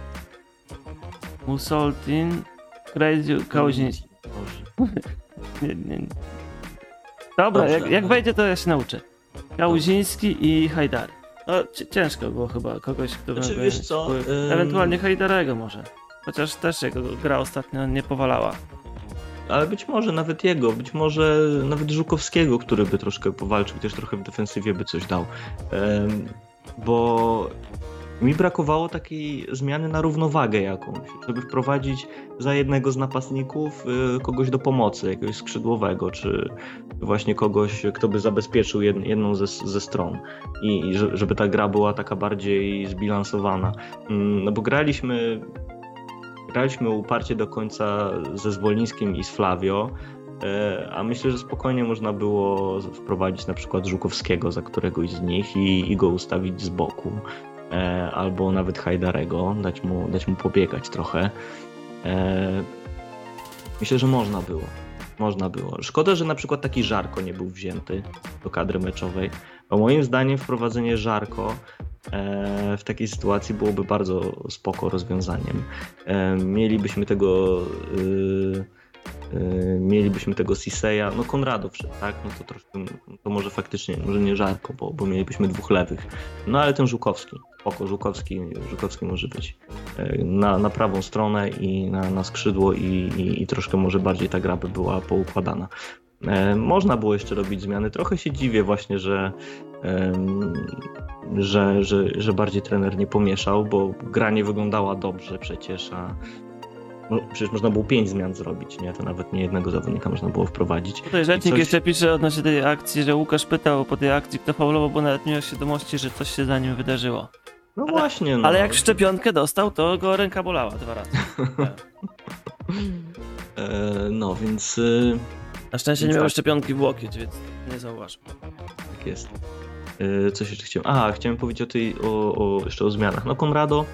Speaker 2: Musoltin, Kałuziński. Nie. Dobra,
Speaker 1: Dobrze.
Speaker 2: jak wejdzie, to ja się nauczę. Kałuziński i Hajdary. No, ciężko było chyba kogoś, kto
Speaker 1: Znaczy,
Speaker 2: by...
Speaker 1: wiesz co,
Speaker 2: Ewentualnie Hajdarego może. Chociaż też jego gra ostatnio nie powalała.
Speaker 1: Ale być może nawet jego, być może nawet Żukowskiego, który by troszkę powalczył, też trochę w defensywie by coś dał. Bo mi brakowało takiej zmiany na równowagę jakąś, żeby wprowadzić za jednego z napastników kogoś do pomocy, jakiegoś skrzydłowego, czy właśnie kogoś, kto by zabezpieczył jedną ze stron i żeby ta gra była taka bardziej zbilansowana. No bo graliśmy uparcie do końca ze Zwolińskim i z Flavio, a myślę, że spokojnie można było wprowadzić na przykład Żukowskiego za któregoś z nich i go ustawić z boku. Albo nawet Hajdarego, dać mu pobiegać trochę. Myślę, że można było. Szkoda, że na przykład taki Żarko nie był wzięty do kadry meczowej, bo moim zdaniem wprowadzenie Żarko w takiej sytuacji byłoby bardzo spoko rozwiązaniem. Mielibyśmy tego Ciseya, no Konrado wszedł, tak? No to troszkę, to może faktycznie, może nie Żarko, bo mielibyśmy dwóch lewych. No ale ten Żukowski, Żukowski może być na prawą stronę i na skrzydło i troszkę może bardziej ta gra by była poukładana. Można było jeszcze robić zmiany. Trochę się dziwię właśnie, że bardziej trener nie pomieszał, bo gra nie wyglądała dobrze przecież, a no, przecież można było 5 zmian zrobić, nie? To nawet nie jednego zawodnika można było wprowadzić.
Speaker 2: Tutaj rzecznik jeszcze pisze odnośnie tej akcji, że Łukasz pytał po tej akcji, kto faulował, bo nawet nie miał świadomości, że coś się za nim wydarzyło.
Speaker 1: No właśnie. No.
Speaker 2: Ale jak szczepionkę dostał, to go ręka bolała 2 razy.
Speaker 1: No, więc...
Speaker 2: Na szczęście nie miał szczepionki w łokieć, więc nie zauważył.
Speaker 1: Tak jest. Coś jeszcze chciałem... chciałem powiedzieć jeszcze o zmianach. No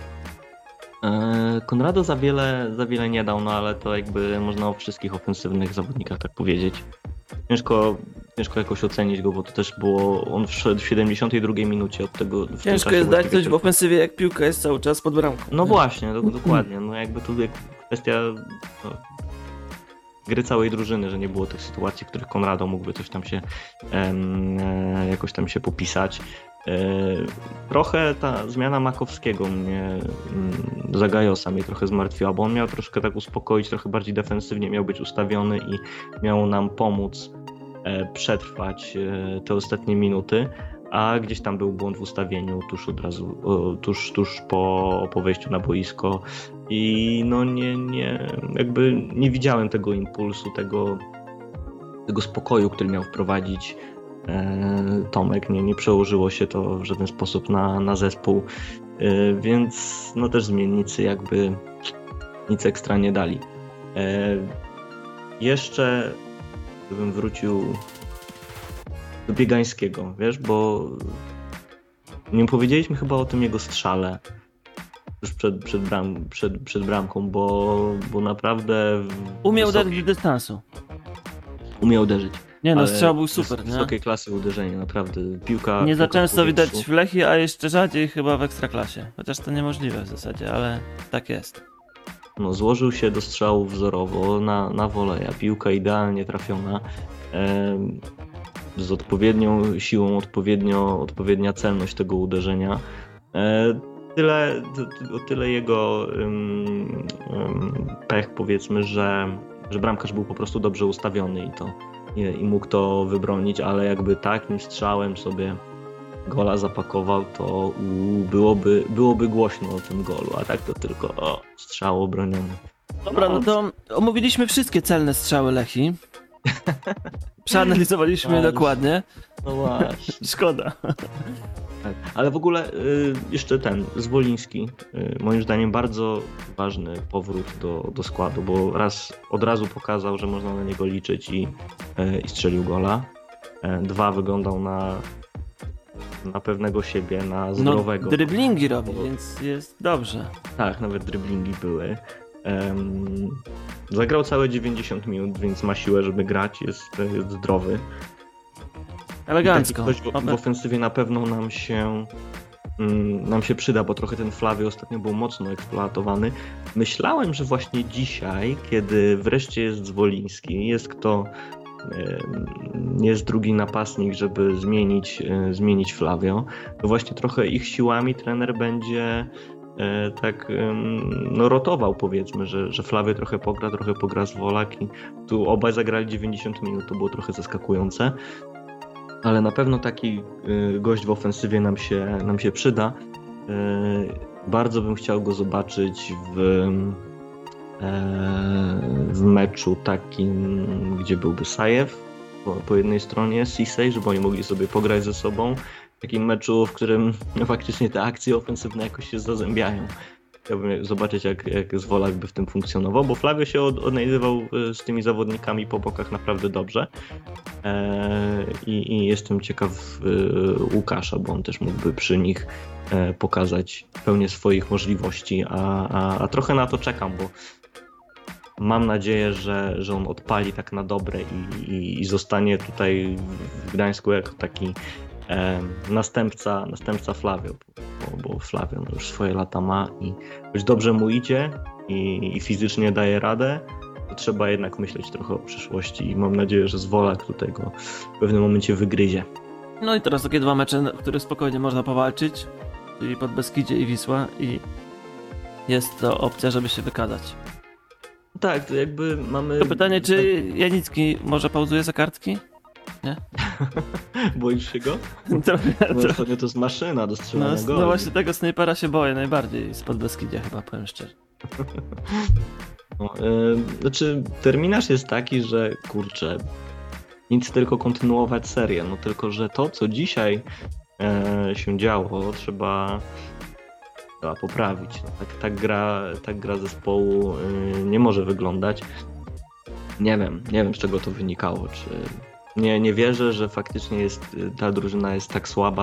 Speaker 1: Konrado za wiele nie dał, no ale to jakby można o wszystkich ofensywnych zawodnikach tak powiedzieć. Ciężko jakoś ocenić go, bo to też było... On wszedł w 72 minucie od tego...
Speaker 2: Ciężko jest dać coś w ofensywie, jak piłka jest cały czas pod bramką.
Speaker 1: No właśnie, dokładnie. No jakby tu kwestia gry całej drużyny, że nie było tych sytuacji, w których Konrado mógłby coś tam się jakoś tam się popisać. Trochę ta zmiana Makowskiego Zagajosa mnie trochę zmartwiła, bo on miał troszkę tak uspokoić, trochę bardziej defensywnie miał być ustawiony i miał nam pomóc przetrwać te ostatnie minuty, a gdzieś tam był błąd w ustawieniu tuż po wejściu na boisko i no nie widziałem tego impulsu, tego spokoju, który miał wprowadzić Tomek, nie przełożyło się to w żaden sposób na zespół, więc no też zmiennicy jakby nic ekstra nie dali. Jeszcze bym wrócił do Biegańskiego, wiesz, bo nie powiedzieliśmy chyba o tym jego strzale już przed bramką, bo naprawdę
Speaker 2: umiał uderzyć z dystansu.
Speaker 1: Umiał uderzyć.
Speaker 2: Nie no, strzał był super, nie?
Speaker 1: Wysokiej klasy uderzenie, naprawdę. Piłka...
Speaker 2: Nie za często widać w Lechii, a jeszcze rzadziej chyba w Ekstraklasie. Chociaż to niemożliwe w zasadzie, ale tak jest.
Speaker 1: No, złożył się do strzału wzorowo na woleja. Piłka idealnie trafiona. Z odpowiednią siłą, odpowiednia celność tego uderzenia. Tyle jego pech, powiedzmy, że bramkarz był po prostu dobrze ustawiony i mógł to wybronić, ale jakby takim strzałem sobie gola zapakował, to byłoby głośno o tym golu, a tak to tylko strzał obroniony.
Speaker 2: Dobra, no to omówiliśmy wszystkie celne strzały Lechii. Przeanalizowaliśmy dokładnie.
Speaker 1: No właśnie.
Speaker 2: Szkoda.
Speaker 1: Tak. Ale w ogóle jeszcze Zwoliński, moim zdaniem bardzo ważny powrót do składu, bo od razu pokazał, że można na niego liczyć i strzelił gola. 2 wyglądał na pewnego siebie, na zdrowego.
Speaker 2: No, driblingi robi, więc jest dobrze.
Speaker 1: Tak, nawet driblingi były. Zagrał całe 90 minut, więc ma siłę, żeby grać, jest zdrowy.
Speaker 2: Elegancko.
Speaker 1: Taki ktoś w ofensywie na pewno nam się przyda, bo trochę ten Flavio ostatnio był mocno eksploatowany. Myślałem, że właśnie dzisiaj, kiedy wreszcie jest Zwoliński, jest kto, jest drugi napastnik, żeby zmienić Flavio, to właśnie trochę ich siłami trener będzie tak rotował, powiedzmy, że Flavio trochę pogra Zwolak i tu obaj zagrali 90 minut, to było trochę zaskakujące. Ale na pewno taki gość w ofensywie nam się przyda. Bardzo bym chciał go zobaczyć w meczu takim, gdzie byłby Sajew po jednej stronie, Sisej, żeby oni mogli sobie pograć ze sobą. W takim meczu, w którym faktycznie te akcje ofensywne jakoś się zazębiają. Chciałbym zobaczyć, jak Zwolak by w tym funkcjonował, bo Flavio się odnajdywał z tymi zawodnikami po bokach naprawdę dobrze. I jestem ciekaw Łukasza, bo on też mógłby przy nich pokazać pełnię swoich możliwości, a trochę na to czekam, bo mam nadzieję, że on odpali tak na dobre i zostanie tutaj w Gdańsku jako taki następca Flavio, bo Flavio już swoje lata ma i choć dobrze mu idzie i fizycznie daje radę, to trzeba jednak myśleć trochę o przyszłości i mam nadzieję, że Zwolak tutaj go w pewnym momencie wygryzie.
Speaker 2: No i teraz takie 2 mecze, w których spokojnie można powalczyć, czyli Podbeskidzie i Wisła, i jest to opcja, żeby się wykazać.
Speaker 1: Tak, to jakby mamy...
Speaker 2: To pytanie, czy Janicki może pauzuje za kartki? Nie?
Speaker 1: Boisz się go?
Speaker 2: Trochę.
Speaker 1: Ostatnio to jest maszyna do strzelania goli.
Speaker 2: No właśnie tego snajpera się boję najbardziej z Podbeskidzia chyba, powiem szczerze.
Speaker 1: No, znaczy terminarz jest taki, że kurczę, nic tylko kontynuować serię, no tylko, że to co dzisiaj się działo trzeba poprawić. No, tak gra zespołu nie może wyglądć. Nie wiem z czego to wynikało, czy nie wierzę, że faktycznie ta drużyna jest tak słaba,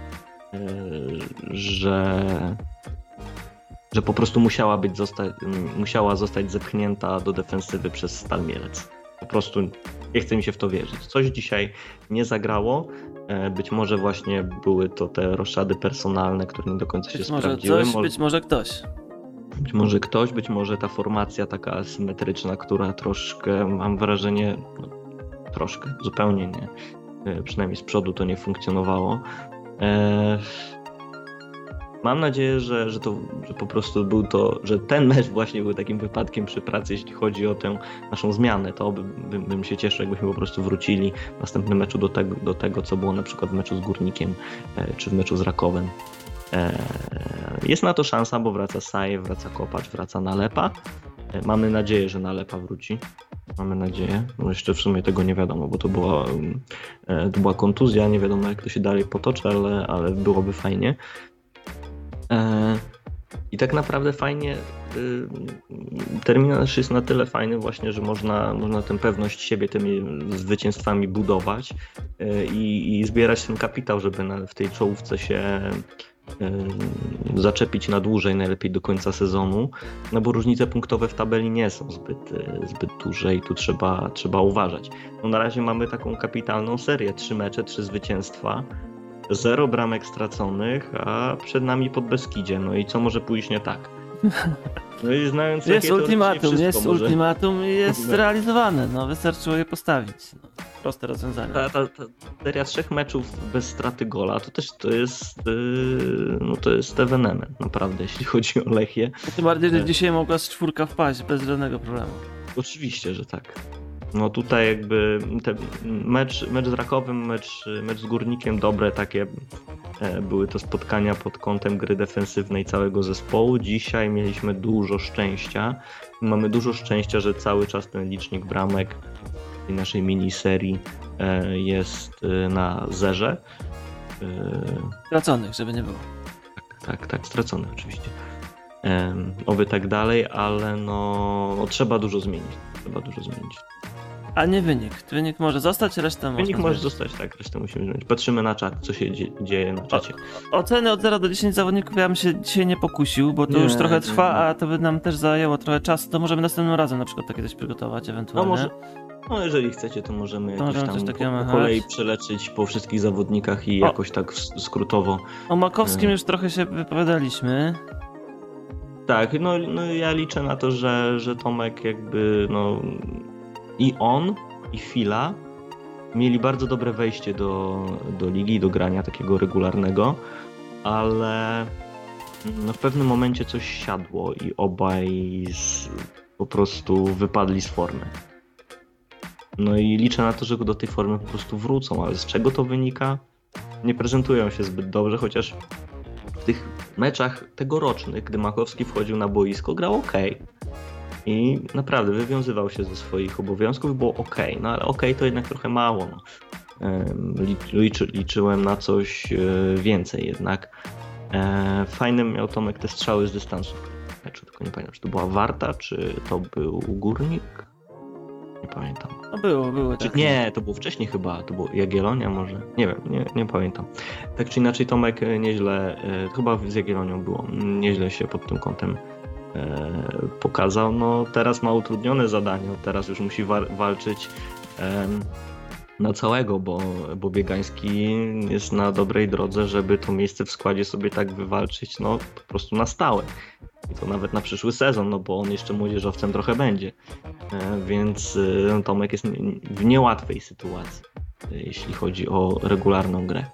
Speaker 1: że po prostu musiała zostać zepchnięta do defensywy przez Stal Mielec. Po prostu nie chce mi się w to wierzyć. Coś dzisiaj nie zagrało. Być może właśnie były to te roszady personalne, które nie do końca się sprawdziły.
Speaker 2: Być może ktoś.
Speaker 1: Być może ta formacja taka asymetryczna, która troszkę, mam wrażenie, zupełnie nie, przynajmniej z przodu to nie funkcjonowało. Mam nadzieję, że po prostu że ten mecz właśnie był takim wypadkiem przy pracy, jeśli chodzi o tę naszą zmianę. To bym się cieszył, jakbyśmy po prostu wrócili w następnym meczu do tego, co było na przykład w meczu z Górnikiem, czy w meczu z Rakowem. Jest na to szansa, bo wraca Sajew, wraca Kopacz, wraca Nalepa. Mamy nadzieję, że Nalepa wróci. Mamy nadzieję. No jeszcze w sumie tego nie wiadomo, bo to była kontuzja. Nie wiadomo, jak to się dalej potoczy, ale byłoby fajnie. I tak naprawdę fajnie, terminarz jest na tyle fajny właśnie, że można tę pewność siebie tymi zwycięstwami budować i zbierać ten kapitał, żeby w tej czołówce się zaczepić na dłużej, najlepiej do końca sezonu, no bo różnice punktowe w tabeli nie są zbyt duże i tu trzeba uważać. No na razie mamy taką kapitalną serię, 3 mecze, 3 zwycięstwa, 0 bramek straconych, a przed nami Podbeskidzie. No i co może pójść nie tak? No i znając
Speaker 2: jest ultimatum i jest realizowane. No wystarczyło je postawić. No, proste rozwiązanie.
Speaker 1: Ta seria 3 meczów bez straty gola to jest ewenement naprawdę, jeśli chodzi o Lechię.
Speaker 2: Tym bardziej, że dzisiaj mogła z 4 wpaść bez żadnego problemu.
Speaker 1: Oczywiście, że tak. No tutaj jakby mecz z Rakowem, mecz z Górnikiem, dobre takie były to spotkania pod kątem gry defensywnej całego zespołu. Dzisiaj mieliśmy dużo szczęścia. Mamy dużo szczęścia, że cały czas ten licznik bramek tej naszej miniserii jest na zerze.
Speaker 2: Straconych, żeby nie było.
Speaker 1: Tak, straconych oczywiście. Oby tak dalej, ale no trzeba dużo zmienić.
Speaker 2: A nie wynik. Wynik może zostać, resztę
Speaker 1: Wynik
Speaker 2: można
Speaker 1: może
Speaker 2: zmienić.
Speaker 1: zostać, tak, resztę musimy zmienić. Patrzymy na czat, co się dzieje na czacie.
Speaker 2: Oceny od 0 do 10 zawodników ja bym się dzisiaj nie pokusił, bo to
Speaker 1: Nie,
Speaker 2: już trochę
Speaker 1: nie,
Speaker 2: trwa,
Speaker 1: nie.
Speaker 2: a to by nam też zajęło trochę czasu. To możemy następnym razem na przykład takie coś przygotować
Speaker 1: No
Speaker 2: ewentualnie.
Speaker 1: może, no jeżeli chcecie, to możemy jakoś
Speaker 2: możemy
Speaker 1: tam
Speaker 2: coś takiego
Speaker 1: po
Speaker 2: machać.
Speaker 1: kolei przeleczyć po wszystkich zawodnikach i
Speaker 2: O.
Speaker 1: jakoś tak skrótowo.
Speaker 2: O Makowskim już trochę się wypowiadaliśmy.
Speaker 1: Tak, no ja liczę na to, że Tomek jakby, no i on, i Fila mieli bardzo dobre wejście do ligi, do grania takiego regularnego, ale no w pewnym momencie coś siadło i obaj po prostu wypadli z formy. No i liczę na to, że do tej formy po prostu wrócą, ale z czego to wynika? Nie prezentują się zbyt dobrze, chociaż w tych meczach tegorocznych, gdy Makowski wchodził na boisko, grał ok. I naprawdę wywiązywał się ze swoich obowiązków, było ok. No ale ok to jednak trochę mało. No. Liczyłem na coś więcej jednak. Fajne miał Tomek te strzały z dystansu. Tylko nie pamiętam, czy to była Warta, czy to był Górnik? Nie pamiętam.
Speaker 2: No było
Speaker 1: Czy,
Speaker 2: tak.
Speaker 1: nie, to było wcześniej chyba, to było Jagiellonia może, nie wiem, nie pamiętam. Tak czy inaczej Tomek nieźle, chyba z Jagiellonią było, nieźle się pod tym kątem pokazał. No teraz ma utrudnione zadanie, teraz już musi walczyć na całego, bo Biegański jest na dobrej drodze, żeby to miejsce w składzie sobie tak wywalczyć, no po prostu na stałe. I to nawet na przyszły sezon, no bo on jeszcze młodzieżowcem trochę będzie. Więc Tomek jest w niełatwej sytuacji, jeśli chodzi o regularną grę.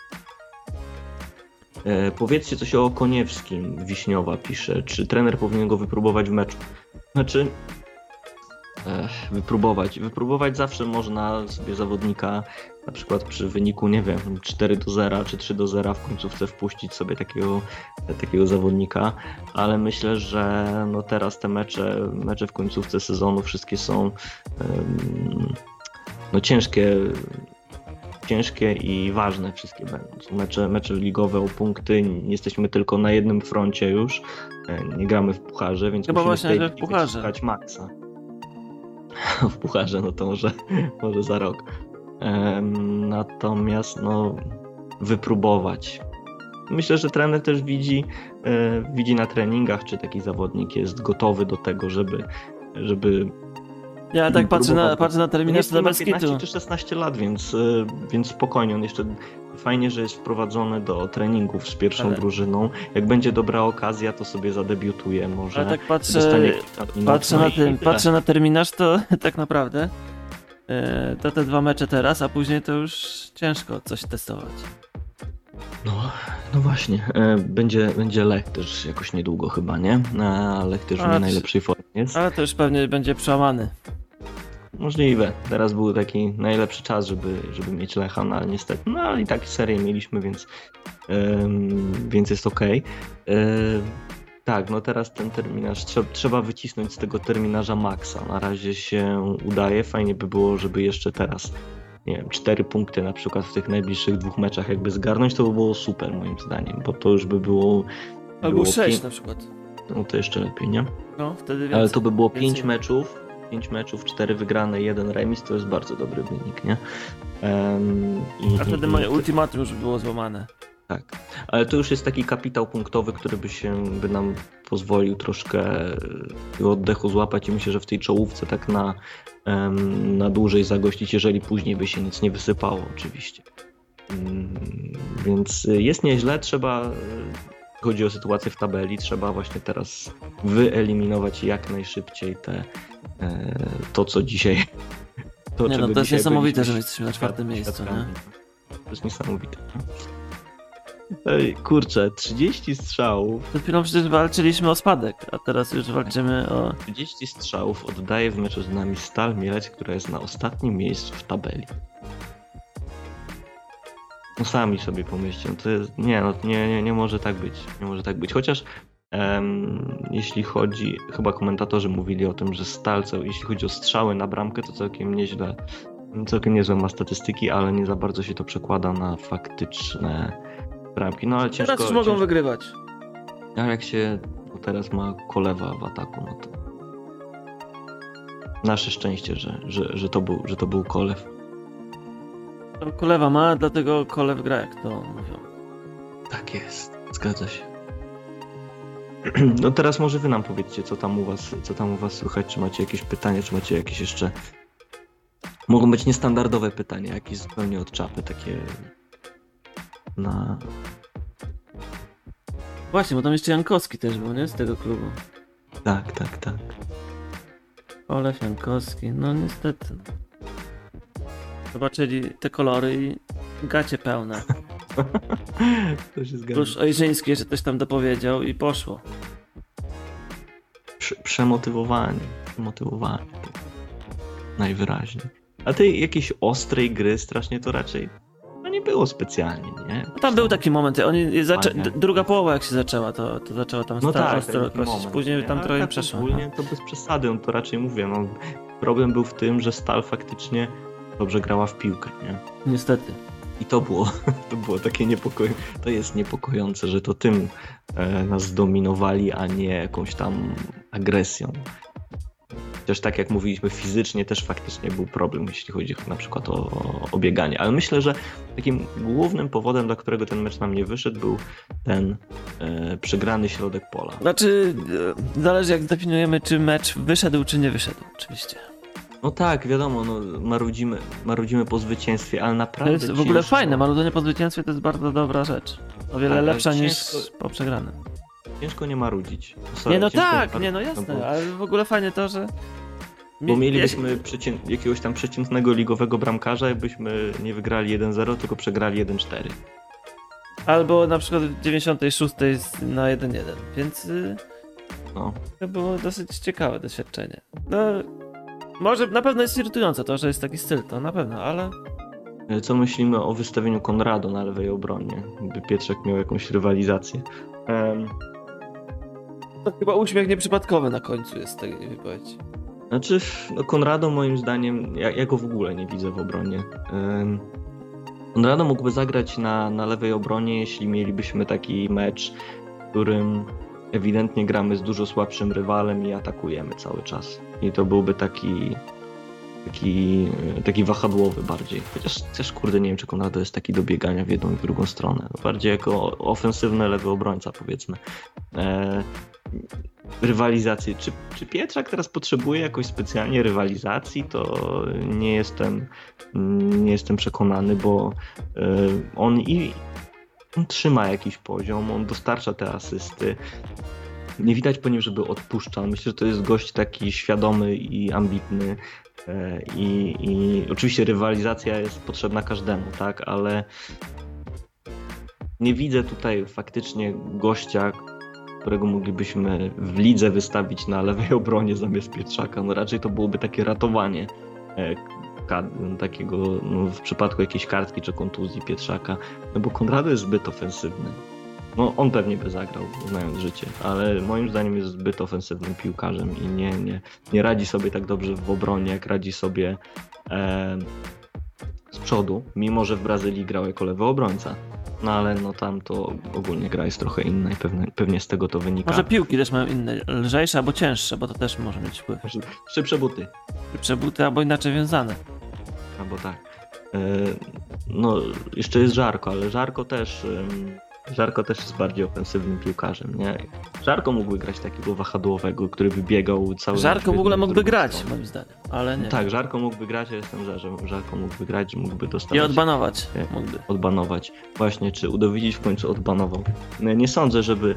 Speaker 1: Powiedzcie coś o Koniewskim, Wiśniowa pisze. Czy trener powinien go wypróbować w meczu? Znaczy, wypróbować zawsze można sobie zawodnika, na przykład przy wyniku, nie wiem, 4-0 czy 3-0 w końcówce wpuścić sobie takiego zawodnika, ale myślę, że no teraz te mecze w końcówce sezonu wszystkie są no ciężkie i ważne wszystkie będą. Mecze ligowe o punkty, nie jesteśmy tylko na jednym froncie już, nie gramy w pucharze, więc
Speaker 2: Chyba
Speaker 1: musimy
Speaker 2: właśnie,
Speaker 1: w tej
Speaker 2: że w
Speaker 1: ligi
Speaker 2: pucharze.
Speaker 1: wyciskać maksa. W pucharze, no to może za rok. Natomiast no wypróbować. Myślę, że trener też widzi na treningach, czy taki zawodnik jest gotowy do tego, żeby
Speaker 2: Ja tak patrzę na terminarz dla
Speaker 1: ma
Speaker 2: bez
Speaker 1: 15
Speaker 2: kitu.
Speaker 1: czy 16 lat, więc spokojnie. On jeszcze fajnie, że jest wprowadzony do treningów z pierwszą
Speaker 2: Ale-
Speaker 1: drużyną. Jak będzie dobra okazja, to sobie zadebiutuje może.
Speaker 2: Ale tak
Speaker 1: dostanie kilka minut, no i tyle.
Speaker 2: patrzę na terminarz, to tak naprawdę to te 2 mecze teraz, a później to już ciężko coś testować.
Speaker 1: No właśnie, będzie Lech też jakoś niedługo chyba, nie? A Lech też w
Speaker 2: A,
Speaker 1: nie najlepszej formie jest.
Speaker 2: Ale to już pewnie będzie przełamany.
Speaker 1: Możliwe. Teraz był taki najlepszy czas, żeby mieć Lecha, no ale niestety, no ale i tak serię mieliśmy, więc jest okej. Tak, no teraz ten terminarz trzeba wycisnąć z tego terminarza maksa. Na razie się udaje. Fajnie by było, żeby jeszcze teraz, nie wiem, 4 punkty na przykład w tych najbliższych 2 meczach jakby zgarnąć, to by było super moim zdaniem, bo to już by było...
Speaker 2: Albo 6 na przykład.
Speaker 1: No to jeszcze lepiej, nie?
Speaker 2: No, wtedy więcej.
Speaker 1: Ale to by było 5
Speaker 2: więcej.
Speaker 1: meczów, 4 wygrane, 1 remis, to jest bardzo dobry wynik, nie?
Speaker 2: A wtedy moje ultimatum już było złamane.
Speaker 1: Tak, ale to już jest taki kapitał punktowy, który by nam pozwolił troszkę oddechu złapać i myślę, że w tej czołówce tak na dłużej zagościć, jeżeli później by się nic nie wysypało oczywiście. Więc jest nieźle, chodzi o sytuację w tabeli, trzeba właśnie teraz wyeliminować jak najszybciej to co dzisiaj...
Speaker 2: Nie no, to jest niesamowite,
Speaker 1: byliśmy
Speaker 2: że my jesteśmy na 4. miejscu, nie?
Speaker 1: To jest niesamowite. Ej, kurczę, 30 strzałów.
Speaker 2: Przed chwilą przecież walczyliśmy o spadek, a teraz już walczymy o...
Speaker 1: 30 strzałów oddaje w meczu z nami Stal Mielec, która jest na ostatnim miejscu w tabeli. No sami sobie pomyślcie, to jest, nie może tak być. Nie może tak być. Chociaż jeśli chodzi, chyba komentatorzy mówili o tym, że Stal, jeśli chodzi o strzały na bramkę, to całkiem niezłe ma statystyki, ale nie za bardzo się to przekłada na faktyczne bramki. No ale ciężko...
Speaker 2: Teraz już mogą wygrywać.
Speaker 1: A jak się teraz ma Kolewa w ataku, no to... Nasze szczęście, że to był Kolew.
Speaker 2: To Kolewa ma, dlatego Kolew gra, jak to mówią.
Speaker 1: Tak jest, zgadza się. No teraz może wy nam powiedzcie, co tam u was słychać, czy macie jakieś pytania, czy macie jakieś jeszcze... Mogą być niestandardowe pytania, jakieś zupełnie od czapy, takie na...
Speaker 2: Właśnie, bo tam jeszcze Jankowski też był, nie? Z tego klubu.
Speaker 1: Tak.
Speaker 2: Kolew, Jankowski, no niestety. Zobaczyli te kolory i gacie pełne.
Speaker 1: To się zgadza.
Speaker 2: Plus Ojrzyński jeszcze coś tam dopowiedział i poszło.
Speaker 1: Przemotywowani. Tak. Najwyraźniej. A tej jakiejś ostrej gry strasznie to raczej no nie było specjalnie, nie?
Speaker 2: No tam był taki moment, druga połowa jak się zaczęła, to zaczęło tam ostro kosić. Później tam trochę
Speaker 1: tak
Speaker 2: przeszło.
Speaker 1: Ogólnie to bez przesady, no to raczej mówię, no problem był w tym, że Stal faktycznie dobrze grała w piłkę, nie?
Speaker 2: Niestety.
Speaker 1: I to było takie niepokojące. To jest niepokojące, że to tym nas zdominowali, a nie jakąś tam agresją. Chociaż tak jak mówiliśmy, fizycznie też faktycznie był problem, jeśli chodzi na przykład o bieganie. Ale myślę, że takim głównym powodem, dla którego ten mecz nam nie wyszedł, był ten przegrany środek pola.
Speaker 2: Znaczy, zależy jak zdefiniujemy, czy mecz wyszedł, czy nie wyszedł, oczywiście.
Speaker 1: No tak, wiadomo, no, marudzimy po zwycięstwie, ale naprawdę
Speaker 2: to jest w ogóle fajne, marudzenie po zwycięstwie to jest bardzo dobra rzecz. O wiele lepsza niż po przegranym.
Speaker 1: Ciężko nie marudzić.
Speaker 2: Nie, no tak, nie, no jasne, no bo... ale w ogóle fajnie to, że...
Speaker 1: Bo mielibyśmy jakiegoś tam przeciętnego ligowego bramkarza, jakbyśmy nie wygrali 1-0, tylko przegrali 1-4.
Speaker 2: Albo na przykład w 96 na 1-1, więc...
Speaker 1: No.
Speaker 2: To było dosyć ciekawe doświadczenie. No, może na pewno jest irytujące to, że jest taki styl, to na pewno, ale...
Speaker 1: Co myślimy o wystawieniu Konrado na lewej obronie? Gdyby Pietrzak miał jakąś rywalizację.
Speaker 2: To chyba uśmiech nieprzypadkowy na końcu jest tej wypowiedzi.
Speaker 1: Znaczy, no Konrado moim zdaniem, ja go w ogóle nie widzę w obronie. Konrado mógłby zagrać na lewej obronie, jeśli mielibyśmy taki mecz, w którym ewidentnie gramy z dużo słabszym rywalem i atakujemy cały czas. I to byłby taki wahadłowy bardziej. Chociaż też kurde nie wiem, czy Konrado jest taki do biegania w jedną i w drugą stronę. Bardziej jako ofensywny lewy obrońca, powiedzmy. Rywalizację. Czy Pietrzak teraz potrzebuje jakoś specjalnie rywalizacji? To nie jestem przekonany, bo on trzyma jakiś poziom, on dostarcza te asysty. Nie widać po nim, żeby odpuszczał. Myślę, że to jest gość taki świadomy i ambitny. I oczywiście rywalizacja jest potrzebna każdemu, tak, ale nie widzę tutaj faktycznie gościa, którego moglibyśmy w lidze wystawić na lewej obronie zamiast Pietrzaka. No raczej to byłoby takie ratowanie takiego, no, w przypadku jakiejś kartki czy kontuzji Pietrzaka, no bo Konrado jest zbyt ofensywny. No on pewnie by zagrał, znając życie, ale moim zdaniem jest zbyt ofensywnym piłkarzem i nie radzi sobie tak dobrze w obronie, jak radzi sobie z przodu, mimo że w Brazylii grał jako lewy obrońca. No ale no tam to ogólnie gra jest trochę inna i pewnie z tego to wynika.
Speaker 2: Może piłki też mają inne, lżejsze albo cięższe, bo to też może mieć wpływ.
Speaker 1: Szybsze buty.
Speaker 2: Szybsze buty albo inaczej wiązane.
Speaker 1: Albo tak. No jeszcze jest Żarko, ale Żarko też jest bardziej ofensywnym piłkarzem, nie? Żarko mógłby grać takiego wahadłowego, który by biegał cały...
Speaker 2: Żarko w ogóle mógłby grać, moim zdaniem, ale nie.
Speaker 1: Tak, Żarko mógłby grać, ja jestem za, że Żarko mógłby grać, że mógłby dostawać...
Speaker 2: I odbanować mógłby.
Speaker 1: Odbanować. Właśnie, czy Udowidzić w końcu odbanował. Nie sądzę, żeby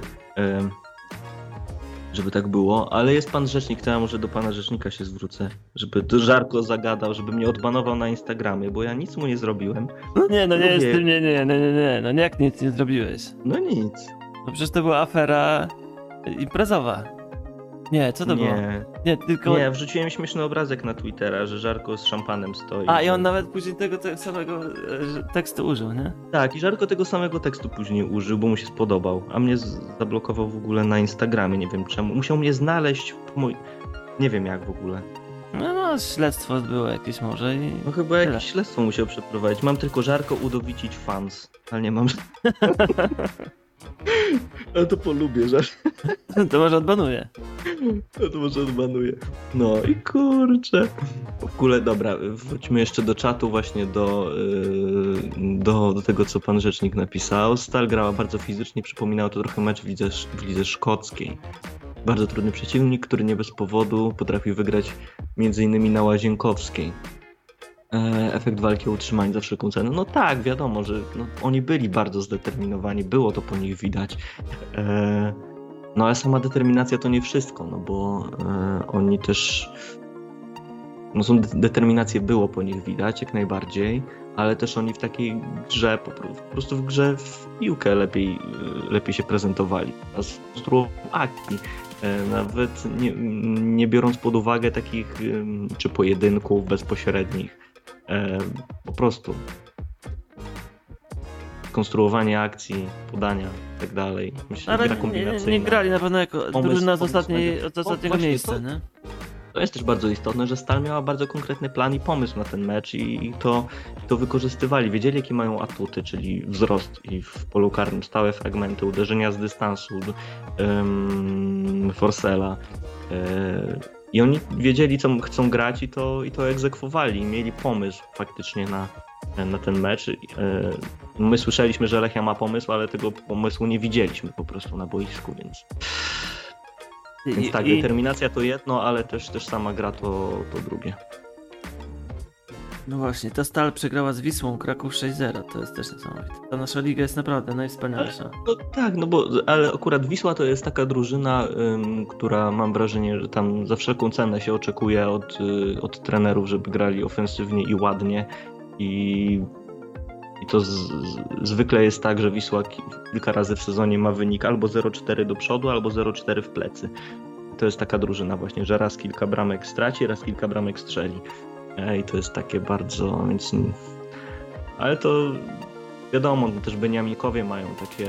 Speaker 1: tak było, ale jest pan rzecznik, to ja może do pana rzecznika się zwrócę, żeby to Żarko zagadał, żeby mnie odbanował na Instagramie, bo ja nic mu nie zrobiłem.
Speaker 2: No nie, no nie jestem, nie, no nie, jak nic nie zrobiłeś?
Speaker 1: No nic.
Speaker 2: No przecież to była afera imprezowa. Nie, co to było? Nie, tylko...
Speaker 1: Nie, wrzuciłem śmieszny obrazek na Twittera, że Żarko z szampanem stoi.
Speaker 2: A, i on nawet później tego samego tekstu użył, nie?
Speaker 1: Tak, i Żarko tego samego tekstu później użył, bo mu się spodobał, a mnie zablokował w ogóle na Instagramie, nie wiem czemu. Musiał mnie znaleźć, nie wiem jak w ogóle.
Speaker 2: No, śledztwo było jakieś może i...
Speaker 1: No chyba jakieś śledztwo musiał przeprowadzić. Mam tylko Żarko Udowicić fans, ale nie mam... Ale to polubię, że...
Speaker 2: To może odbanuję.
Speaker 1: To może odbanuję. No i kurczę. W ogóle, dobra, wróćmy jeszcze do czatu właśnie do tego, co pan rzecznik napisał. Stal grała bardzo fizycznie, przypominało to trochę mecz w lidze szkockiej. Bardzo trudny przeciwnik, który nie bez powodu potrafił wygrać m.in. na Łazienkowskiej. Efekt walki o utrzymanie za wszelką cenę. No tak, wiadomo, że oni byli bardzo zdeterminowani, było to po nich widać. No ale sama determinacja to nie wszystko, no bo oni też... No są determinacje było po nich widać, jak najbardziej, ale też oni w takiej grze, po prostu w grze w piłkę lepiej się prezentowali. A z akcji, nawet nie biorąc pod uwagę takich czy pojedynków bezpośrednich, po prostu konstruowanie akcji, podania i tak dalej. Myślę,
Speaker 2: Ale
Speaker 1: gra kombinacyjna.
Speaker 2: nie grali na pewno jako drużyna z ostatniego miejsca,
Speaker 1: to,
Speaker 2: nie?
Speaker 1: To jest też bardzo istotne, że Stal miała bardzo konkretny plan i pomysł na ten mecz i to wykorzystywali. Wiedzieli, jakie mają atuty, czyli wzrost i w polu karnym stałe fragmenty, uderzenia z dystansu, Forsela. I oni wiedzieli, co chcą grać i to egzekwowali. Mieli pomysł faktycznie na ten mecz. My słyszeliśmy, że Lechia ma pomysł, ale tego pomysłu nie widzieliśmy po prostu na boisku, więc tak, determinacja to jedno, ale też sama gra to drugie.
Speaker 2: No właśnie, ta Stal przegrała z Wisłą Kraków 6-0, to jest też niesamowite. Ta nasza liga jest naprawdę najwspanialsza.
Speaker 1: No tak, ale akurat Wisła to jest taka drużyna, która mam wrażenie, że tam za wszelką cenę się oczekuje od trenerów, żeby grali ofensywnie i ładnie i to zwykle jest tak, że Wisła kilka razy w sezonie ma wynik albo 0-4 do przodu, albo 0-4 w plecy. To jest taka drużyna właśnie, że raz kilka bramek straci, raz kilka bramek strzeli. I to jest takie bardzo... Więc... Ale to wiadomo, też Beniamikowie mają takie...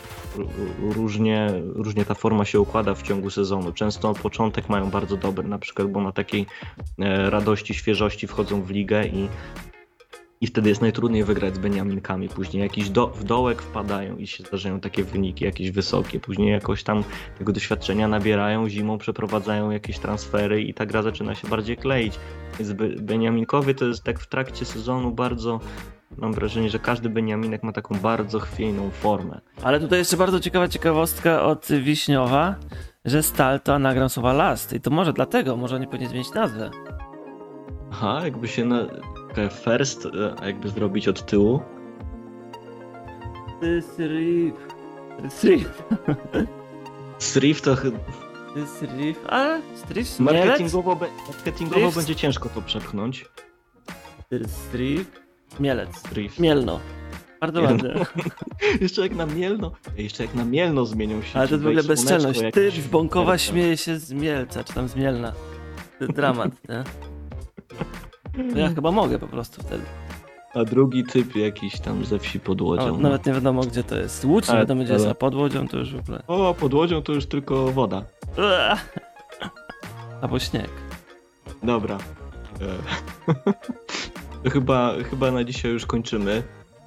Speaker 1: Różnie ta forma się układa w ciągu sezonu. Często początek mają bardzo dobry, na przykład, bo na takiej radości, świeżości wchodzą w ligę i wtedy jest najtrudniej wygrać z Beniaminkami. Później jakiś w dołek wpadają i się zdarzają takie wyniki, jakieś wysokie. Później jakoś tam tego doświadczenia nabierają, zimą przeprowadzają jakieś transfery i ta gra zaczyna się bardziej kleić. Więc Beniaminkowie to jest tak w trakcie sezonu bardzo... Mam wrażenie, że każdy Beniaminek ma taką bardzo chwiejną formę.
Speaker 2: Ale tutaj jeszcze bardzo ciekawa ciekawostka od Wiśniowa, że Stal to anagram słowa last. I to może dlatego, może oni powinni zmienić nazwę.
Speaker 1: Aha, jakby się first, a jakby zrobić od tyłu. Srif to...
Speaker 2: Srif, ale Srif
Speaker 1: Marketingowo będzie ciężko to przepchnąć.
Speaker 2: Srif, Mielec.
Speaker 1: Srif.
Speaker 2: Mielno. Bardzo ładne.
Speaker 1: Jeszcze jak na Mielno zmienią się.
Speaker 2: Ale to jest w ogóle bezczelność. Ty z Bąkowa śmieje się z Mielca, czy tam z Mielna. To jest dramat, nie? No ja chyba mogę po prostu wtedy.
Speaker 1: A drugi typ jakiś tam ze wsi pod Łodzią.
Speaker 2: Nawet nie wiadomo gdzie to jest. Łódź nie wiadomo gdzie jest, a pod Łodzią to już w ogóle...
Speaker 1: O, pod Łodzią to już tylko woda.
Speaker 2: Albo śnieg.
Speaker 1: Dobra. To chyba na dzisiaj już kończymy.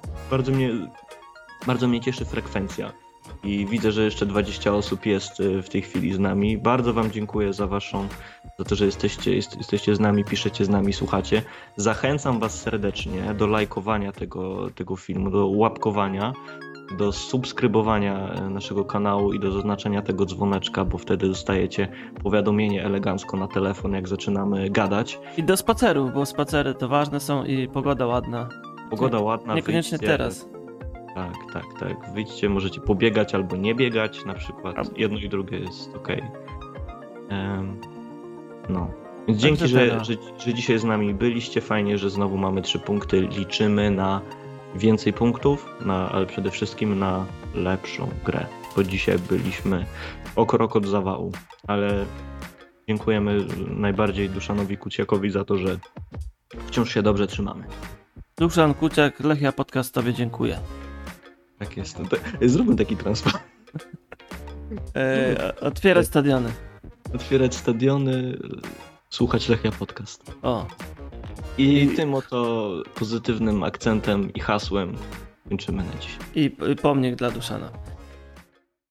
Speaker 1: Bardzo mnie cieszy frekwencja. I widzę, że jeszcze 20 osób jest w tej chwili z nami. Bardzo wam dziękuję za to, że jesteście z nami, piszecie z nami, słuchacie. Zachęcam was serdecznie do lajkowania tego filmu, do łapkowania, do subskrybowania naszego kanału i do zaznaczenia tego dzwoneczka, bo wtedy dostajecie powiadomienie elegancko na telefon, jak zaczynamy gadać.
Speaker 2: I do spacerów, bo spacery to ważne są i pogoda ładna.
Speaker 1: Pogoda ładna.
Speaker 2: Niekoniecznie
Speaker 1: wyjdźcie,
Speaker 2: teraz.
Speaker 1: Tak. Wyjdźcie, możecie pobiegać albo nie biegać, na przykład. Jedno i drugie jest okej. No. Więc dzięki, że dzisiaj z nami byliście. Fajnie, że znowu mamy 3 punkty. Liczymy na więcej punktów, ale przede wszystkim na lepszą grę. Bo dzisiaj byliśmy o krok od zawału. Ale dziękujemy najbardziej Duszanowi Kuciakowi za to, że wciąż się dobrze trzymamy.
Speaker 2: Duszan Kuciak, Lechia Podcast, tobie dziękuję.
Speaker 1: Tak jest. Zróbmy taki transfer.
Speaker 2: Otwierać stadiony.
Speaker 1: Otwierać stadiony, słuchać Lechia Podcast.
Speaker 2: O.
Speaker 1: I tym oto pozytywnym akcentem i hasłem kończymy na dziś.
Speaker 2: I pomnik dla Duszana.